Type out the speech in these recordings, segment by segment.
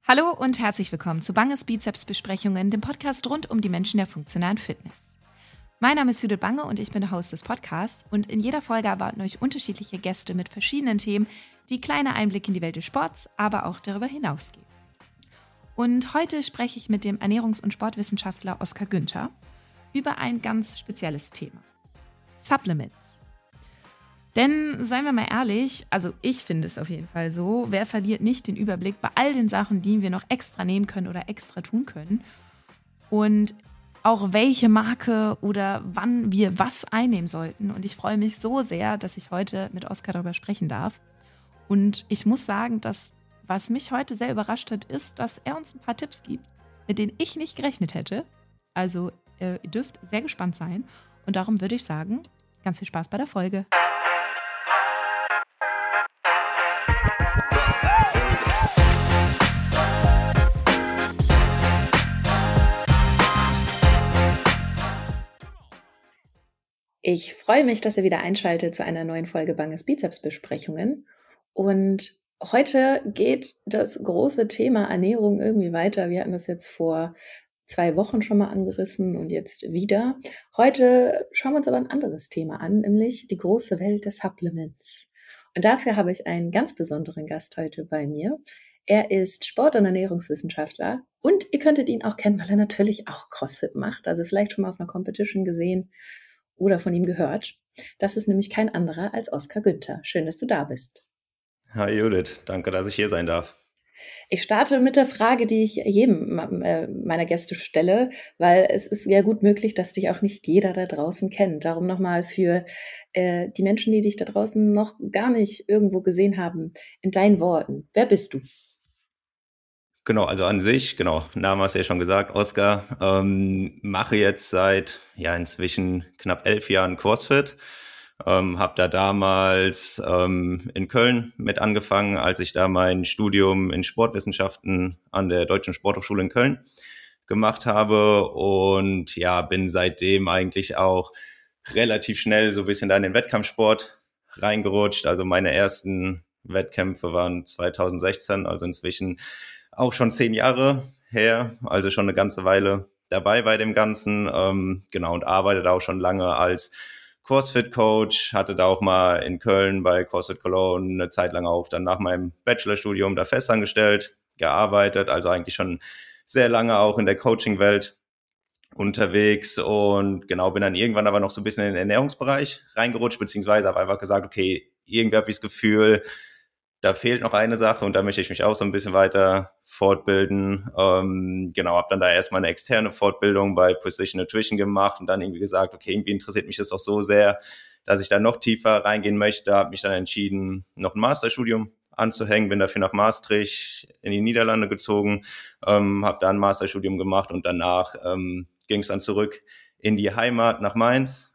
Hallo und herzlich willkommen zu Banges Bizeps-Besprechungen, dem Podcast rund um die Menschen der funktionalen Fitness. Mein Name ist Judith Bange und ich bin der Host des Podcasts und in jeder Folge erwarten euch unterschiedliche Gäste mit verschiedenen Themen, die kleine Einblicke in die Welt des Sports, aber auch darüber hinaus geben. Und heute spreche ich mit dem Ernährungs- und Sportwissenschaftler Oskar Günther über ein ganz spezielles Thema: Supplements. Denn, seien wir mal ehrlich, also ich finde es auf jeden Fall so, wer verliert nicht den Überblick bei all den Sachen, die wir noch extra nehmen können oder extra tun können? Und auch welche Marke oder wann wir was einnehmen sollten. Und ich freue mich so sehr, dass ich heute mit Oskar darüber sprechen darf. Und ich muss sagen, dass was mich heute sehr überrascht hat, ist, dass er uns ein paar Tipps gibt, mit denen ich nicht gerechnet hätte. Also ihr dürft sehr gespannt sein. Und darum würde ich sagen, ganz viel Spaß bei der Folge. Ich freue mich, dass ihr wieder einschaltet zu einer neuen Folge Banges Bizeps-Besprechungen. Und heute geht das große Thema Ernährung irgendwie weiter. Wir hatten das jetzt vor 2 Wochen schon mal angerissen und jetzt wieder. Heute schauen wir uns aber ein anderes Thema an, nämlich die große Welt der Supplements. Und dafür habe ich einen ganz besonderen Gast heute bei mir. Er ist Sport- und Ernährungswissenschaftler und ihr könntet ihn auch kennen, weil er natürlich auch CrossFit macht. Also vielleicht schon mal auf einer Competition gesehen oder von ihm gehört. Das ist nämlich kein anderer als Oskar Günther. Schön, dass du da bist. Hi Judith, danke, dass ich hier sein darf. Ich starte mit der Frage, die ich jedem meiner Gäste stelle, weil es ist ja gut möglich, dass dich auch nicht jeder da draußen kennt. Darum nochmal für die Menschen, die dich da draußen noch gar nicht irgendwo gesehen haben, in deinen Worten. Wer bist du? Genau, also an sich, Name hast du ja schon gesagt, Oskar, mache jetzt seit inzwischen knapp 11 Jahren CrossFit. Habe da damals in Köln mit angefangen, als ich da mein Studium in Sportwissenschaften an der Deutschen Sporthochschule in Köln gemacht habe und bin seitdem eigentlich auch relativ schnell so ein bisschen da in den Wettkampfsport reingerutscht. Also meine ersten Wettkämpfe waren 2016, also inzwischen auch schon 10 Jahre her, also schon eine ganze Weile dabei bei dem Ganzen, und arbeitet auch schon lange als CrossFit-Coach, hatte da auch mal in Köln bei CrossFit Cologne eine Zeit lang auch dann nach meinem Bachelorstudium da festangestellt, gearbeitet, also eigentlich schon sehr lange auch in der Coaching-Welt unterwegs und bin dann irgendwann aber noch so ein bisschen in den Ernährungsbereich reingerutscht, beziehungsweise habe einfach gesagt, okay, irgendwie habe ich das Gefühl, da fehlt noch eine Sache und da möchte ich mich auch so ein bisschen weiter fortbilden. Habe dann da erstmal eine externe Fortbildung bei Precision Nutrition gemacht und dann irgendwie gesagt, okay, irgendwie interessiert mich das auch so sehr, dass ich da noch tiefer reingehen möchte. Habe mich dann entschieden, noch ein Masterstudium anzuhängen, bin dafür nach Maastricht in die Niederlande gezogen, habe da ein Masterstudium gemacht und danach ging es dann zurück in die Heimat nach Mainz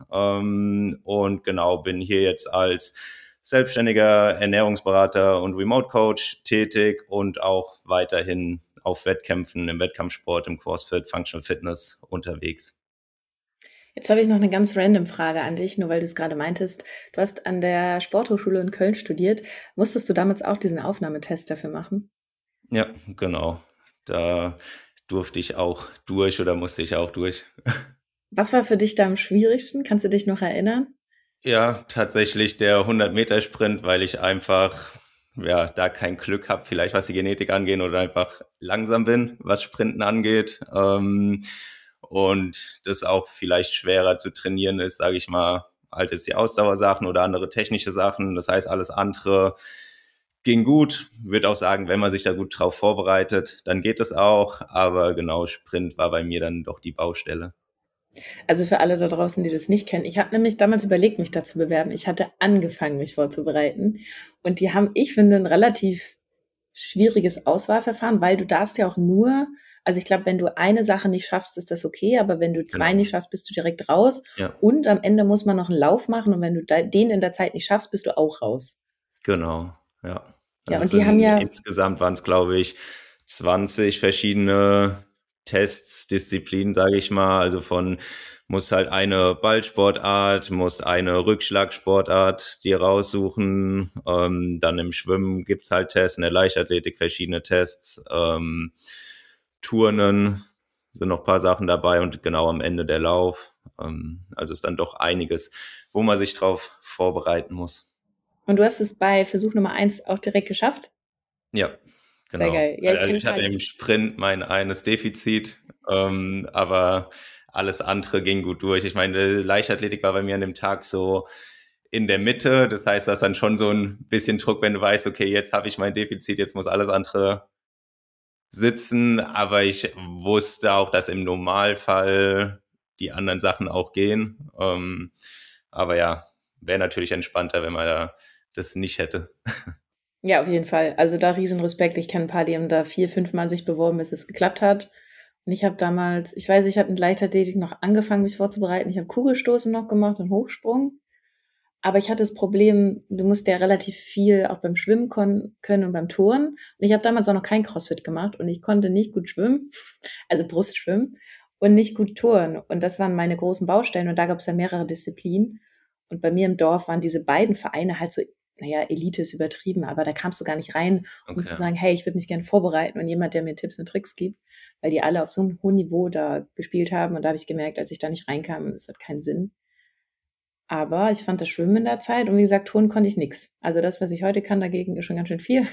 und bin hier jetzt als selbstständiger Ernährungsberater und Remote Coach tätig und auch weiterhin auf Wettkämpfen im Wettkampfsport, im CrossFit, Functional Fitness unterwegs. Jetzt habe ich noch eine ganz random Frage an dich, nur weil du es gerade meintest. Du hast an der Sporthochschule in Köln studiert. Musstest du damals auch diesen Aufnahmetest dafür machen? Ja, genau. Da durfte ich auch durch oder musste ich auch durch. Was war für dich da am schwierigsten? Kannst du dich noch erinnern? Ja, tatsächlich der 100-Meter-Sprint, weil ich einfach da kein Glück habe, vielleicht was die Genetik angeht oder einfach langsam bin, was Sprinten angeht. Und das auch vielleicht schwerer zu trainieren ist, sage ich mal, als jetzt die Ausdauersachen oder andere technische Sachen. Das heißt, alles andere ging gut. Würde auch sagen, wenn man sich da gut drauf vorbereitet, dann geht es auch. Aber genau, Sprint war bei mir dann doch die Baustelle. Also für alle da draußen, die das nicht kennen. Ich habe nämlich damals überlegt, mich da zu bewerben. Ich hatte angefangen, mich vorzubereiten. Und die haben, ich finde, ein relativ schwieriges Auswahlverfahren, weil du darfst ja auch nur, also ich glaube, wenn du eine Sache nicht schaffst, ist das okay, aber wenn du 2 nicht schaffst, bist du direkt raus. Ja. Und am Ende muss man noch einen Lauf machen und wenn du den in der Zeit nicht schaffst, bist du auch raus. Genau, ja. Ja, und die haben ja insgesamt waren es, glaube ich, 20 verschiedene Tests, Disziplinen, sage ich mal, also von musst halt eine Ballsportart, musst eine Rückschlagsportart dir raussuchen. Dann im Schwimmen gibt's halt Tests, in der Leichtathletik verschiedene Tests. Turnen sind noch ein paar Sachen dabei und genau am Ende der Lauf. Also ist dann doch einiges, wo man sich drauf vorbereiten muss. Und du hast es bei Versuch Nummer 1 auch direkt geschafft? Ja, Sehr genau. geil. Ja, Also ich hatte im Sprint mein eines Defizit, aber alles andere ging gut durch. Ich meine, Leichtathletik war bei mir an dem Tag so in der Mitte. Das heißt, das ist dann schon so ein bisschen Druck, wenn du weißt, okay, jetzt habe ich mein Defizit, jetzt muss alles andere sitzen. Aber ich wusste auch, dass im Normalfall die anderen Sachen auch gehen. Aber ja, wäre natürlich entspannter, wenn man da das nicht hätte. Ja, auf jeden Fall. Also da riesen Respekt. Ich kenne ein paar, die haben da 4, 5 Mal sich beworben, bis es geklappt hat. Und ich habe damals, ich weiß, ich habe mit Leichtathletik noch angefangen, mich vorzubereiten. Ich habe Kugelstoßen noch gemacht und Hochsprung. Aber ich hatte das Problem, du musst ja relativ viel auch beim Schwimmen können und beim Turnen. Und ich habe damals auch noch kein CrossFit gemacht und ich konnte nicht gut schwimmen, also Brustschwimmen und nicht gut turnen. Und das waren meine großen Baustellen und da gab es ja mehrere Disziplinen. Und bei mir im Dorf waren diese beiden Vereine halt so, naja, Elite ist übertrieben, aber da kamst du gar nicht rein, um zu sagen, hey, ich würde mich gerne vorbereiten und jemand, der mir Tipps und Tricks gibt, weil die alle auf so einem hohen Niveau da gespielt haben. Und da habe ich gemerkt, als ich da nicht reinkam, es hat keinen Sinn. Aber ich fand das Schwimmen in der Zeit und wie gesagt, Turnen konnte ich nix. Also das, was ich heute kann dagegen, ist schon ganz schön viel.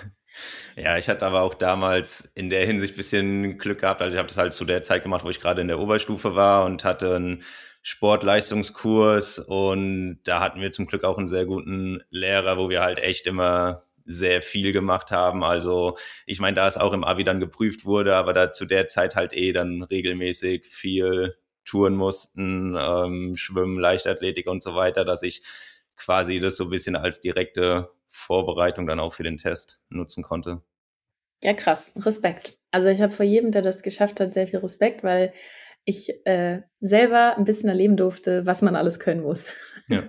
Ja, ich hatte aber auch damals in der Hinsicht ein bisschen Glück gehabt. Also ich habe das halt zu der Zeit gemacht, wo ich gerade in der Oberstufe war und hatte einen Sportleistungskurs und da hatten wir zum Glück auch einen sehr guten Lehrer, wo wir halt echt immer sehr viel gemacht haben. Also ich meine, da es auch im Abi dann geprüft wurde, aber da zu der Zeit halt dann regelmäßig viel touren mussten, Schwimmen, Leichtathletik und so weiter, dass ich quasi das so ein bisschen als direkte Vorbereitung dann auch für den Test nutzen konnte. Ja, krass. Respekt. Also ich habe vor jedem, der das geschafft hat, sehr viel Respekt, weil ich selber ein bisschen erleben durfte, was man alles können muss. Ja.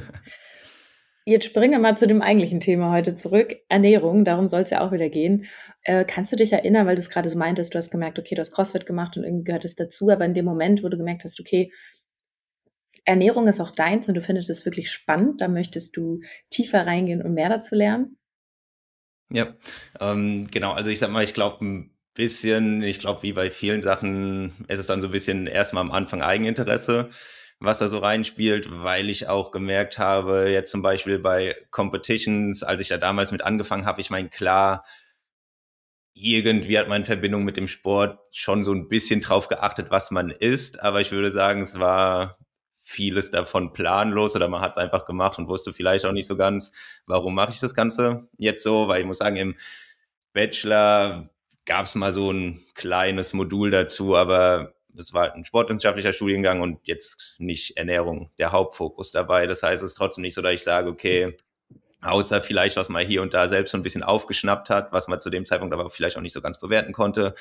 Jetzt springen wir mal zu dem eigentlichen Thema heute zurück. Ernährung, darum soll es ja auch wieder gehen. Kannst du dich erinnern, weil du es gerade so meintest, du hast gemerkt, okay, du hast CrossFit gemacht und irgendwie gehört es dazu, aber in dem Moment, wo du gemerkt hast, okay, Ernährung ist auch deins und du findest es wirklich spannend, da möchtest du tiefer reingehen, um mehr dazu lernen? Ja, genau. Also ich sag mal, ich glaube wie bei vielen Sachen, ist es dann so ein bisschen erstmal am Anfang Eigeninteresse, was da so reinspielt, weil ich auch gemerkt habe, jetzt zum Beispiel bei Competitions, als ich da damals mit angefangen habe, ich meine, klar, irgendwie hat man in Verbindung mit dem Sport schon so ein bisschen drauf geachtet, was man isst, aber ich würde sagen, es war vieles davon planlos oder man hat es einfach gemacht und wusste vielleicht auch nicht so ganz, warum mache ich das Ganze jetzt so, weil ich muss sagen, im Bachelor gab es mal so ein kleines Modul dazu, aber es war ein sportwissenschaftlicher Studiengang und jetzt nicht Ernährung der Hauptfokus dabei. Das heißt, es ist trotzdem nicht so, dass ich sage, okay, außer vielleicht, was man hier und da selbst so ein bisschen aufgeschnappt hat, was man zu dem Zeitpunkt aber vielleicht auch nicht so ganz bewerten konnte,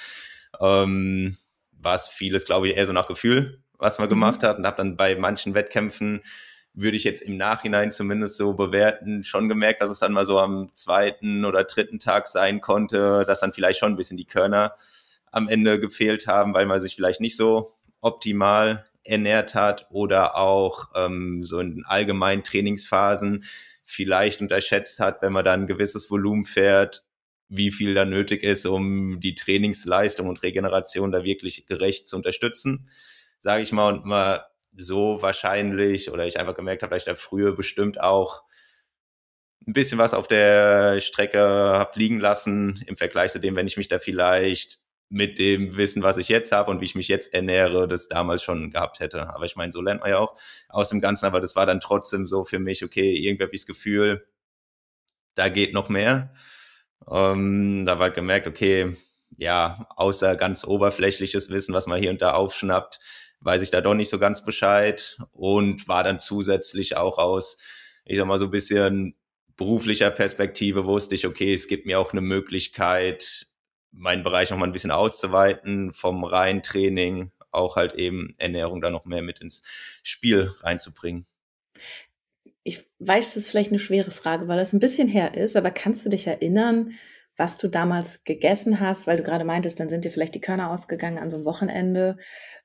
war es vieles, glaube ich, eher so nach Gefühl, was man gemacht hat und habe dann bei manchen Wettkämpfen, würde ich jetzt im Nachhinein zumindest so bewerten, schon gemerkt, dass es dann mal so am zweiten oder dritten Tag sein konnte, dass dann vielleicht schon ein bisschen die Körner am Ende gefehlt haben, weil man sich vielleicht nicht so optimal ernährt hat oder auch so in allgemeinen Trainingsphasen vielleicht unterschätzt hat, wenn man dann ein gewisses Volumen fährt, wie viel da nötig ist, um die Trainingsleistung und Regeneration da wirklich gerecht zu unterstützen, sage ich mal, und mal so wahrscheinlich, oder ich einfach gemerkt habe, dass ich da früher bestimmt auch ein bisschen was auf der Strecke habe liegen lassen, im Vergleich zu dem, wenn ich mich da vielleicht mit dem Wissen, was ich jetzt habe und wie ich mich jetzt ernähre, das damals schon gehabt hätte. Aber ich meine, so lernt man ja auch aus dem Ganzen, aber das war dann trotzdem so für mich, okay, irgendwie habe ich das Gefühl, da geht noch mehr. Da war halt gemerkt, okay, ja, außer ganz oberflächliches Wissen, was man hier und da aufschnappt, weiß ich da doch nicht so ganz Bescheid und war dann zusätzlich auch aus, ich sag mal, so ein bisschen beruflicher Perspektive wusste ich, okay, es gibt mir auch eine Möglichkeit, meinen Bereich noch mal ein bisschen auszuweiten, vom reinen Training auch halt eben Ernährung da noch mehr mit ins Spiel reinzubringen. Ich weiß, das ist vielleicht eine schwere Frage, weil das ein bisschen her ist, aber kannst du dich erinnern, was du damals gegessen hast? Weil du gerade meintest, dann sind dir vielleicht die Körner ausgegangen an so einem Wochenende.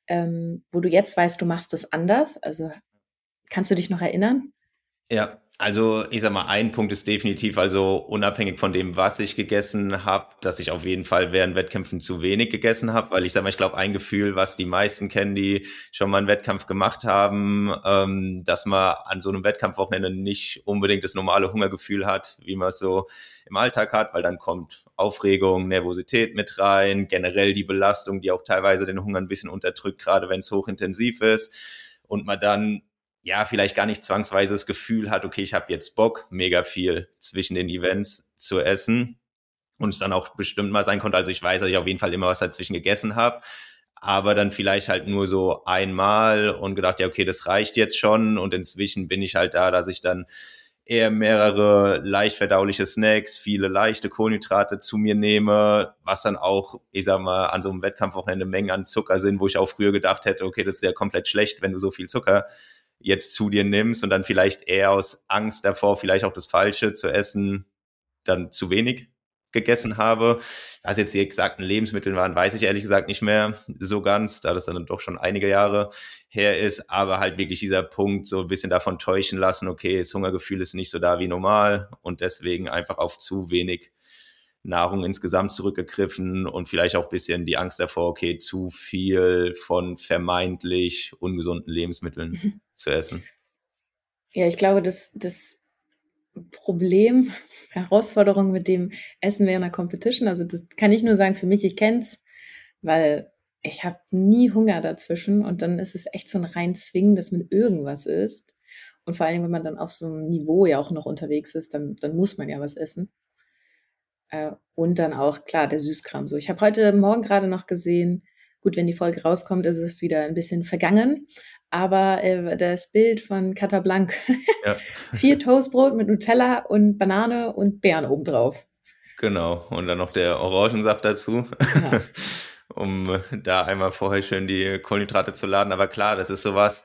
wo du jetzt weißt, du machst das anders? Also kannst du dich noch erinnern? Ja, also ich sag mal, ein Punkt ist definitiv, also unabhängig von dem, was ich gegessen habe, dass ich auf jeden Fall während Wettkämpfen zu wenig gegessen habe, weil ich sag mal, ich glaube, ein Gefühl, was die meisten kennen, die schon mal einen Wettkampf gemacht haben, dass man an so einem Wettkampfwochenende nicht unbedingt das normale Hungergefühl hat, wie man es so im Alltag hat, weil dann kommt Aufregung, Nervosität mit rein, generell die Belastung, die auch teilweise den Hunger ein bisschen unterdrückt, gerade wenn es hochintensiv ist und man dann ja, vielleicht gar nicht zwangsweise das Gefühl hat, okay, ich habe jetzt Bock, mega viel zwischen den Events zu essen und es dann auch bestimmt mal sein konnte. Also ich weiß, dass ich auf jeden Fall immer was dazwischen gegessen habe, aber dann vielleicht halt nur so einmal und gedacht, ja, okay, das reicht jetzt schon und inzwischen bin ich halt da, dass ich dann eher mehrere leicht verdauliche Snacks, viele leichte Kohlenhydrate zu mir nehme, was dann auch, ich sag mal, an so einem Wettkampfwochenende Mengen an Zucker sind, wo ich auch früher gedacht hätte, okay, das ist ja komplett schlecht, wenn du so viel Zucker jetzt zu dir nimmst und dann vielleicht eher aus Angst davor, vielleicht auch das Falsche zu essen, dann zu wenig gegessen habe. Was jetzt die exakten Lebensmittel waren, weiß ich ehrlich gesagt nicht mehr so ganz, da das dann doch schon einige Jahre her ist, aber halt wirklich dieser Punkt, so ein bisschen davon täuschen lassen, okay, das Hungergefühl ist nicht so da wie normal und deswegen einfach auf zu wenig Nahrung insgesamt zurückgegriffen und vielleicht auch ein bisschen die Angst davor, okay, zu viel von vermeintlich ungesunden Lebensmitteln zu essen. Ja, ich glaube, das Problem, Herausforderung mit dem Essen während einer Competition, also das kann ich nur sagen, für mich, ich kenn's, weil ich habe nie Hunger dazwischen und dann ist es echt so ein Reinzwingen, dass man irgendwas isst. Und vor allem, wenn man dann auf so einem Niveau ja auch noch unterwegs ist, dann muss man ja was essen. Und dann auch, klar, der Süßkram so. Ich habe heute Morgen gerade noch gesehen, gut, wenn die Folge rauskommt, ist es wieder ein bisschen vergangen, aber das Bild von Casablanca, Ja, 4 Toastbrot mit Nutella und Banane und Beeren obendrauf. genau. Und dann noch der Orangensaft dazu, Ja. um da einmal vorher schön die Kohlenhydrate zu laden. Aber klar, das ist sowas,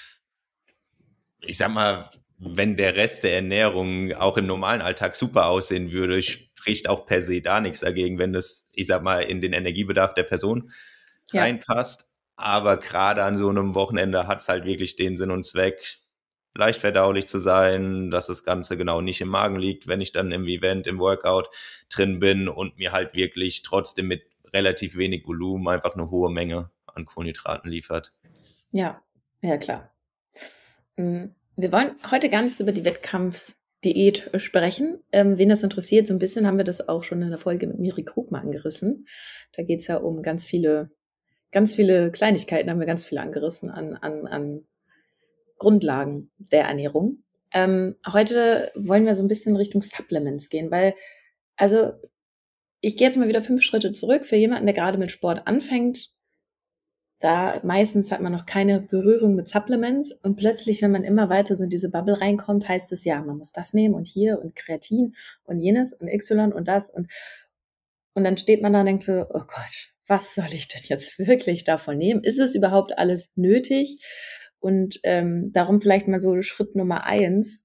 ich sag mal, wenn der Rest der Ernährung auch im normalen Alltag super aussehen würde, spricht auch per se da nichts dagegen, wenn das, ich sag mal, in den Energiebedarf der Person Ja, reinpasst. Aber gerade an so einem Wochenende hat es halt wirklich den Sinn und Zweck, leicht verdaulich zu sein, dass das Ganze genau nicht im Magen liegt, wenn ich dann im Event, im Workout drin bin und mir halt wirklich trotzdem mit relativ wenig Volumen einfach eine hohe Menge an Kohlenhydraten liefert. ja, ja, klar. Wir wollen heute gar nicht so über die Wettkampfsdiät sprechen. Wen das interessiert, so ein bisschen haben wir das auch schon in der Folge mit Miri Krug mal angerissen. Da geht's ja um ganz viele Kleinigkeiten, haben wir ganz viele angerissen an Grundlagen der Ernährung. Heute wollen wir so ein bisschen Richtung Supplements gehen, weil, also ich gehe jetzt mal wieder 5 Schritte zurück. Für jemanden, der gerade mit Sport anfängt, da meistens hat man noch keine Berührung mit Supplements und plötzlich, wenn man immer weiter so in diese Bubble reinkommt, heißt es ja, man muss das nehmen und hier und Kreatin und jenes und Y und das und dann steht man da und denkt so, oh Gott, was soll ich denn jetzt wirklich davon nehmen? Ist es überhaupt alles nötig? Und darum vielleicht mal so Schritt Nummer 1.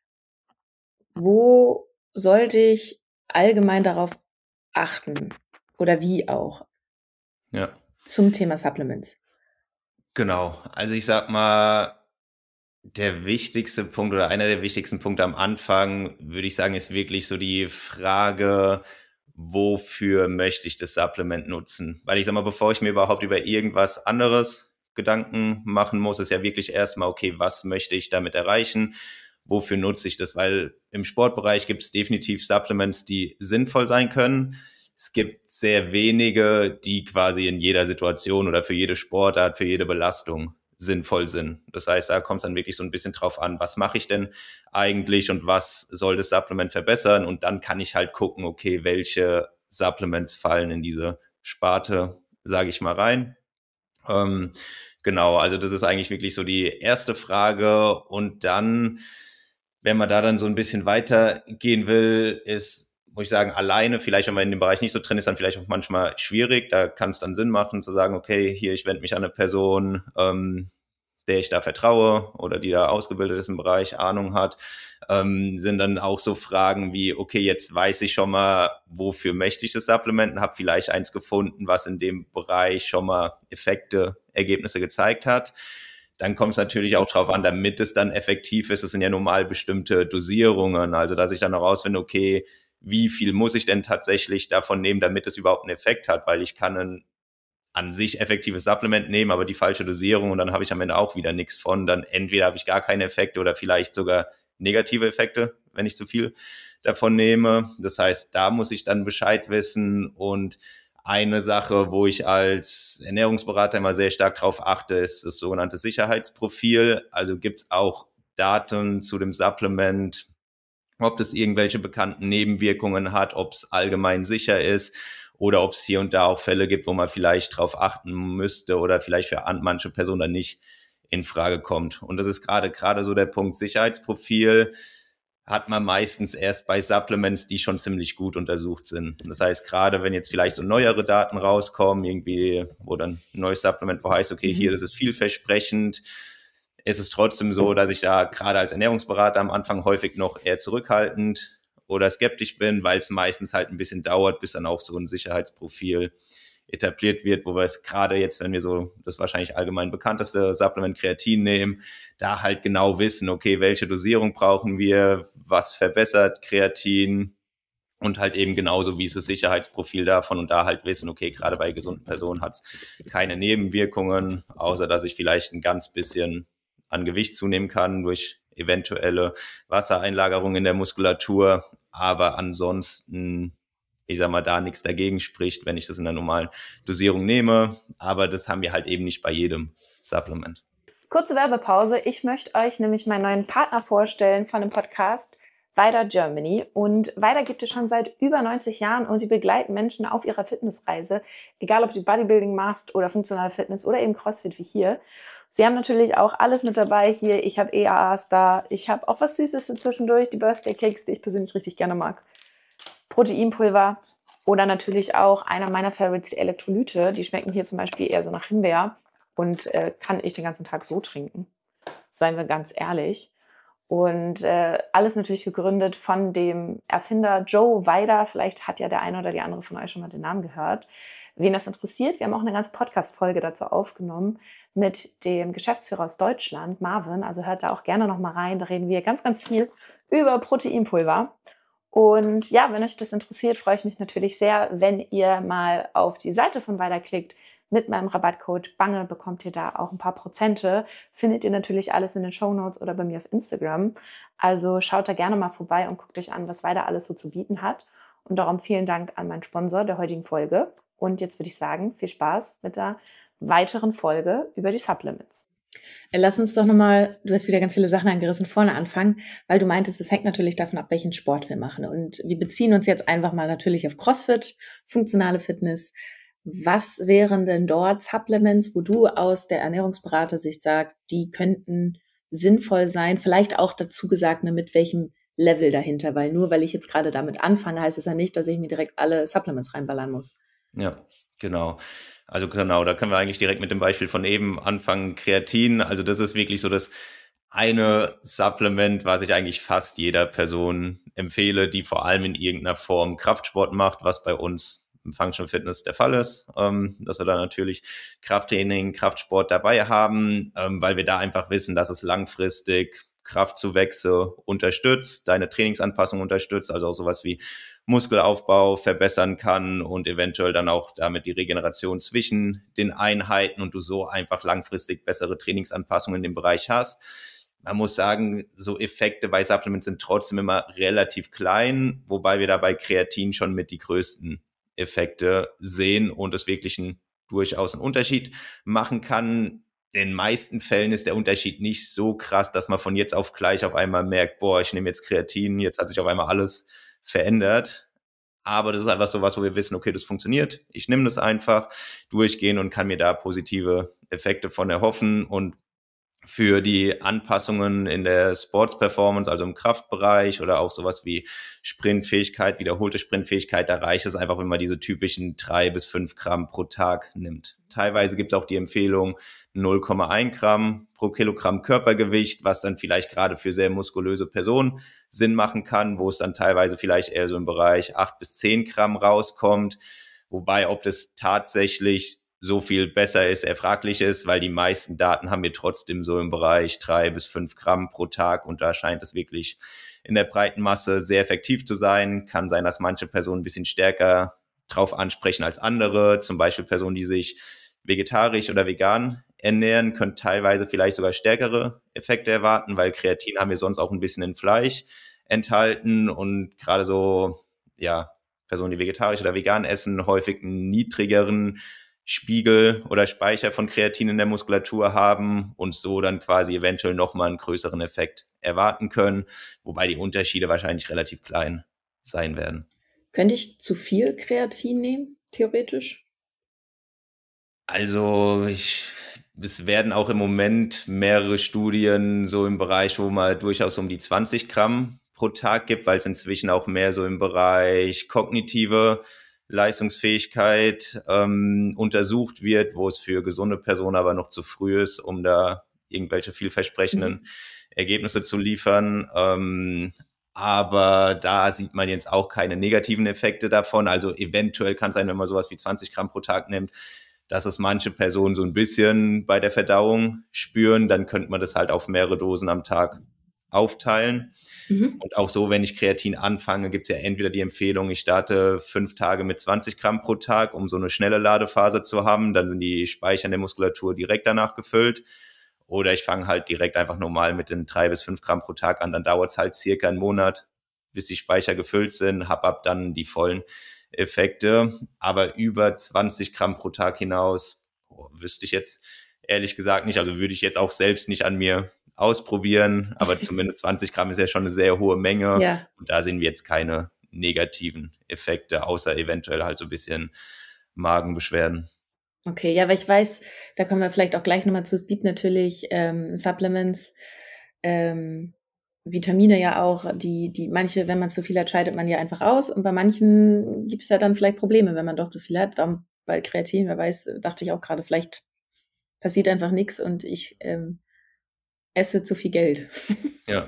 Wo sollte ich allgemein darauf achten? Oder wie auch? Ja, Zum Thema Supplements. genau. Also ich sag mal, der wichtigste Punkt oder einer der wichtigsten Punkte am Anfang, würde ich sagen, ist wirklich so die Frage, wofür möchte ich das Supplement nutzen? Weil ich sag mal, bevor ich mir überhaupt über irgendwas anderes Gedanken machen muss, ist ja wirklich erstmal, okay, was möchte ich damit erreichen? Wofür nutze ich das? Weil im Sportbereich gibt es definitiv Supplements, die sinnvoll sein können. Es gibt sehr wenige, die quasi in jeder Situation oder für jede Sportart, für jede Belastung sinnvoll sind. Das heißt, da kommt es dann wirklich so ein bisschen drauf an, was mache ich denn eigentlich und was soll das Supplement verbessern? Und dann kann ich halt gucken, okay, welche Supplements fallen in diese Sparte, sage ich mal, rein. Genau, also das ist eigentlich wirklich so die erste Frage. Und dann, wenn man da dann so ein bisschen weitergehen will, muss ich sagen, alleine, vielleicht wenn man in dem Bereich nicht so drin ist, dann vielleicht auch manchmal schwierig. Da kann es dann Sinn machen zu sagen, okay, hier, ich wende mich an eine Person, der ich da vertraue oder die da ausgebildet ist im Bereich, Ahnung hat, sind dann auch so Fragen wie, okay, jetzt weiß ich schon mal, wofür möchte ich das Supplement und habe vielleicht eins gefunden, was in dem Bereich schon mal Effekte Ergebnisse gezeigt hat. Dann kommt es natürlich auch drauf an, damit es dann effektiv ist. Es sind ja normal bestimmte Dosierungen. Also dass ich dann auch rausfinde, okay, wie viel muss ich denn tatsächlich davon nehmen, damit es überhaupt einen Effekt hat? Weil ich kann ein an sich effektives Supplement nehmen, aber die falsche Dosierung und dann habe ich am Ende auch wieder nichts von. Dann entweder habe ich gar keine Effekte oder vielleicht sogar negative Effekte, wenn ich zu viel davon nehme. Das heißt, da muss ich dann Bescheid wissen. Und eine Sache, wo ich als Ernährungsberater immer sehr stark drauf achte, ist das sogenannte Sicherheitsprofil. Also gibt es auch Daten zu dem Supplement, ob das irgendwelche bekannten Nebenwirkungen hat, ob es allgemein sicher ist oder ob es hier und da auch Fälle gibt, wo man vielleicht drauf achten müsste oder vielleicht für manche Personen dann nicht in Frage kommt. Und das ist gerade so der Punkt Sicherheitsprofil hat man meistens erst bei Supplements, die schon ziemlich gut untersucht sind. Das heißt, gerade wenn jetzt vielleicht so neuere Daten rauskommen, irgendwie, wo dann ein neues Supplement, wo heißt, okay, hier, das ist vielversprechend, ist es trotzdem so, dass ich da gerade als Ernährungsberater am Anfang häufig noch eher zurückhaltend oder skeptisch bin, weil es meistens halt ein bisschen dauert, bis dann auch so ein Sicherheitsprofil etabliert wird, wo wir es gerade jetzt, wenn wir so das wahrscheinlich allgemein bekannteste Supplement Kreatin nehmen, da halt genau wissen, okay, welche Dosierung brauchen wir, was verbessert Kreatin und halt eben genauso, wie ist das Sicherheitsprofil davon und da halt wissen, okay, gerade bei gesunden Personen hat es keine Nebenwirkungen, außer dass ich vielleicht ein ganz bisschen an Gewicht zunehmen kann durch eventuelle Wassereinlagerung in der Muskulatur, aber ansonsten, ich sag mal, da nichts dagegen spricht, wenn ich das in der normalen Dosierung nehme, aber das haben wir halt eben nicht bei jedem Supplement. Kurze Werbepause. Ich möchte euch nämlich meinen neuen Partner vorstellen von dem Podcast Weider Germany. Und Weider gibt es schon seit über 90 Jahren und sie begleiten Menschen auf ihrer Fitnessreise, egal ob du Bodybuilding machst oder funktionale Fitness oder eben CrossFit wie hier. Sie haben natürlich auch alles mit dabei hier. Ich habe EAAs da. Ich habe auch was Süßes für zwischendurch, die Birthday Cakes, die ich persönlich richtig gerne mag. Proteinpulver oder natürlich auch einer meiner Favorites, die Elektrolyte. Die schmecken hier zum Beispiel eher so nach Himbeer und kann ich den ganzen Tag so trinken. Seien wir ganz ehrlich. Und alles natürlich gegründet von dem Erfinder Joe Weider. Vielleicht hat ja der eine oder die andere von euch schon mal den Namen gehört. Wen das interessiert, wir haben auch eine ganze Podcast-Folge dazu aufgenommen mit dem Geschäftsführer aus Deutschland, Marvin. Also hört da auch gerne noch mal rein. Da reden wir ganz, ganz viel über Proteinpulver. Und ja, wenn euch das interessiert, freue ich mich natürlich sehr, wenn ihr mal auf die Seite von Weider klickt. Mit meinem Rabattcode BANGE bekommt ihr da auch ein paar Prozente. Findet ihr natürlich alles in den Shownotes oder bei mir auf Instagram. Also schaut da gerne mal vorbei und guckt euch an, was Weider alles so zu bieten hat. Und darum vielen Dank an meinen Sponsor der heutigen Folge. Und jetzt würde ich sagen, viel Spaß mit der weiteren Folge über die Supplements. Lass uns doch nochmal, du hast wieder ganz viele Sachen angerissen, vorne anfangen, weil du meintest, es hängt natürlich davon ab, welchen Sport wir machen. Und wir beziehen uns jetzt einfach mal natürlich auf CrossFit, funktionale Fitness. Was wären denn dort Supplements, wo du aus der Ernährungsberatersicht sagst, die könnten sinnvoll sein? Vielleicht auch dazu gesagt, mit welchem Level dahinter, weil nur weil ich jetzt gerade damit anfange, heißt es ja nicht, dass ich mir direkt alle Supplements reinballern muss. Ja, genau. Also genau, da können wir eigentlich direkt mit dem Beispiel von eben anfangen, Kreatin. Also das ist wirklich so das eine Supplement, was ich eigentlich fast jeder Person empfehle, die vor allem in irgendeiner Form Kraftsport macht, was bei uns im Functional Fitness der Fall ist, dass wir da natürlich Krafttraining, Kraftsport dabei haben, weil wir da einfach wissen, dass es langfristig Kraftzuwächse unterstützt, deine Trainingsanpassung unterstützt, also auch sowas wie Muskelaufbau verbessern kann und eventuell dann auch damit die Regeneration zwischen den Einheiten und du so einfach langfristig bessere Trainingsanpassungen in dem Bereich hast. Man muss sagen, so Effekte bei Supplements sind trotzdem immer relativ klein, wobei wir da bei Kreatin schon mit die größten Effekte sehen und es wirklich durchaus einen Unterschied machen kann. In den meisten Fällen ist der Unterschied nicht so krass, dass man von jetzt auf gleich auf einmal merkt, boah, ich nehme jetzt Kreatin, jetzt hat sich auf einmal alles verändert. Aber das ist einfach so was, wo wir wissen, okay, das funktioniert. Ich nehme das einfach durchgehen und kann mir da positive Effekte von erhoffen. Und für die Anpassungen in der Sports Performance, also im Kraftbereich oder auch sowas wie Sprintfähigkeit, wiederholte Sprintfähigkeit, da reicht es einfach, wenn man diese typischen 3 bis 5 Gramm pro Tag nimmt. Teilweise gibt es auch die Empfehlung 0,1 Gramm pro Kilogramm Körpergewicht, was dann vielleicht gerade für sehr muskulöse Personen Sinn machen kann, wo es dann teilweise vielleicht eher so im Bereich 8 bis 10 Gramm rauskommt. Wobei, ob das tatsächlich so viel besser ist, fraglich ist, weil die meisten Daten haben wir trotzdem so im Bereich 3 bis 5 Gramm pro Tag und da scheint es wirklich in der breiten Masse sehr effektiv zu sein. Kann sein, dass manche Personen ein bisschen stärker drauf ansprechen als andere, zum Beispiel Personen, die sich vegetarisch oder vegan ernähren, können teilweise vielleicht sogar stärkere Effekte erwarten, weil Kreatin haben wir sonst auch ein bisschen in Fleisch enthalten und gerade so, ja, Personen, die vegetarisch oder vegan essen, häufig einen niedrigeren Spiegel oder Speicher von Kreatin in der Muskulatur haben und so dann quasi eventuell nochmal einen größeren Effekt erwarten können, wobei die Unterschiede wahrscheinlich relativ klein sein werden. Könnte ich zu viel Kreatin nehmen, theoretisch? Also es werden auch im Moment mehrere Studien so im Bereich, wo man durchaus um die 20 Gramm pro Tag gibt, weil es inzwischen auch mehr so im Bereich kognitive Leistungsfähigkeit untersucht wird, wo es für gesunde Personen aber noch zu früh ist, um da irgendwelche vielversprechenden Ergebnisse zu liefern. Aber da sieht man jetzt auch keine negativen Effekte davon. Also eventuell kann es sein, wenn man sowas wie 20 Gramm pro Tag nimmt, dass es manche Personen so ein bisschen bei der Verdauung spüren. Dann könnte man das halt auf mehrere Dosen am Tag aufteilen. Und auch so, wenn ich Kreatin anfange, gibt es ja entweder die Empfehlung, ich starte 5 Tage mit 20 Gramm pro Tag, um so eine schnelle Ladephase zu haben. Dann sind die Speicher in der Muskulatur direkt danach gefüllt. Oder ich fange halt direkt einfach normal mit den 3 bis 5 Gramm pro Tag an. Dann dauert es halt circa einen Monat, bis die Speicher gefüllt sind, hab ab dann die vollen Effekte. Aber über 20 Gramm pro Tag hinaus wüsste ich jetzt ehrlich gesagt nicht. Also würde ich jetzt auch selbst nicht an mir ausprobieren. Aber zumindest 20 Gramm ist ja schon eine sehr hohe Menge. Ja. Und da sehen wir jetzt keine negativen Effekte, außer eventuell halt so ein bisschen Magenbeschwerden. Okay, ja, weil ich weiß, da kommen wir vielleicht auch gleich nochmal zu. Es gibt natürlich Supplements, Vitamine ja auch, die manche, wenn man zu viel hat, scheidet man ja einfach aus. Und bei manchen gibt es ja dann vielleicht Probleme, wenn man doch zu viel hat. Darum bei Kreatin, wer weiß, dachte ich auch gerade, vielleicht passiert einfach nichts und ich esse zu viel Geld. Ja,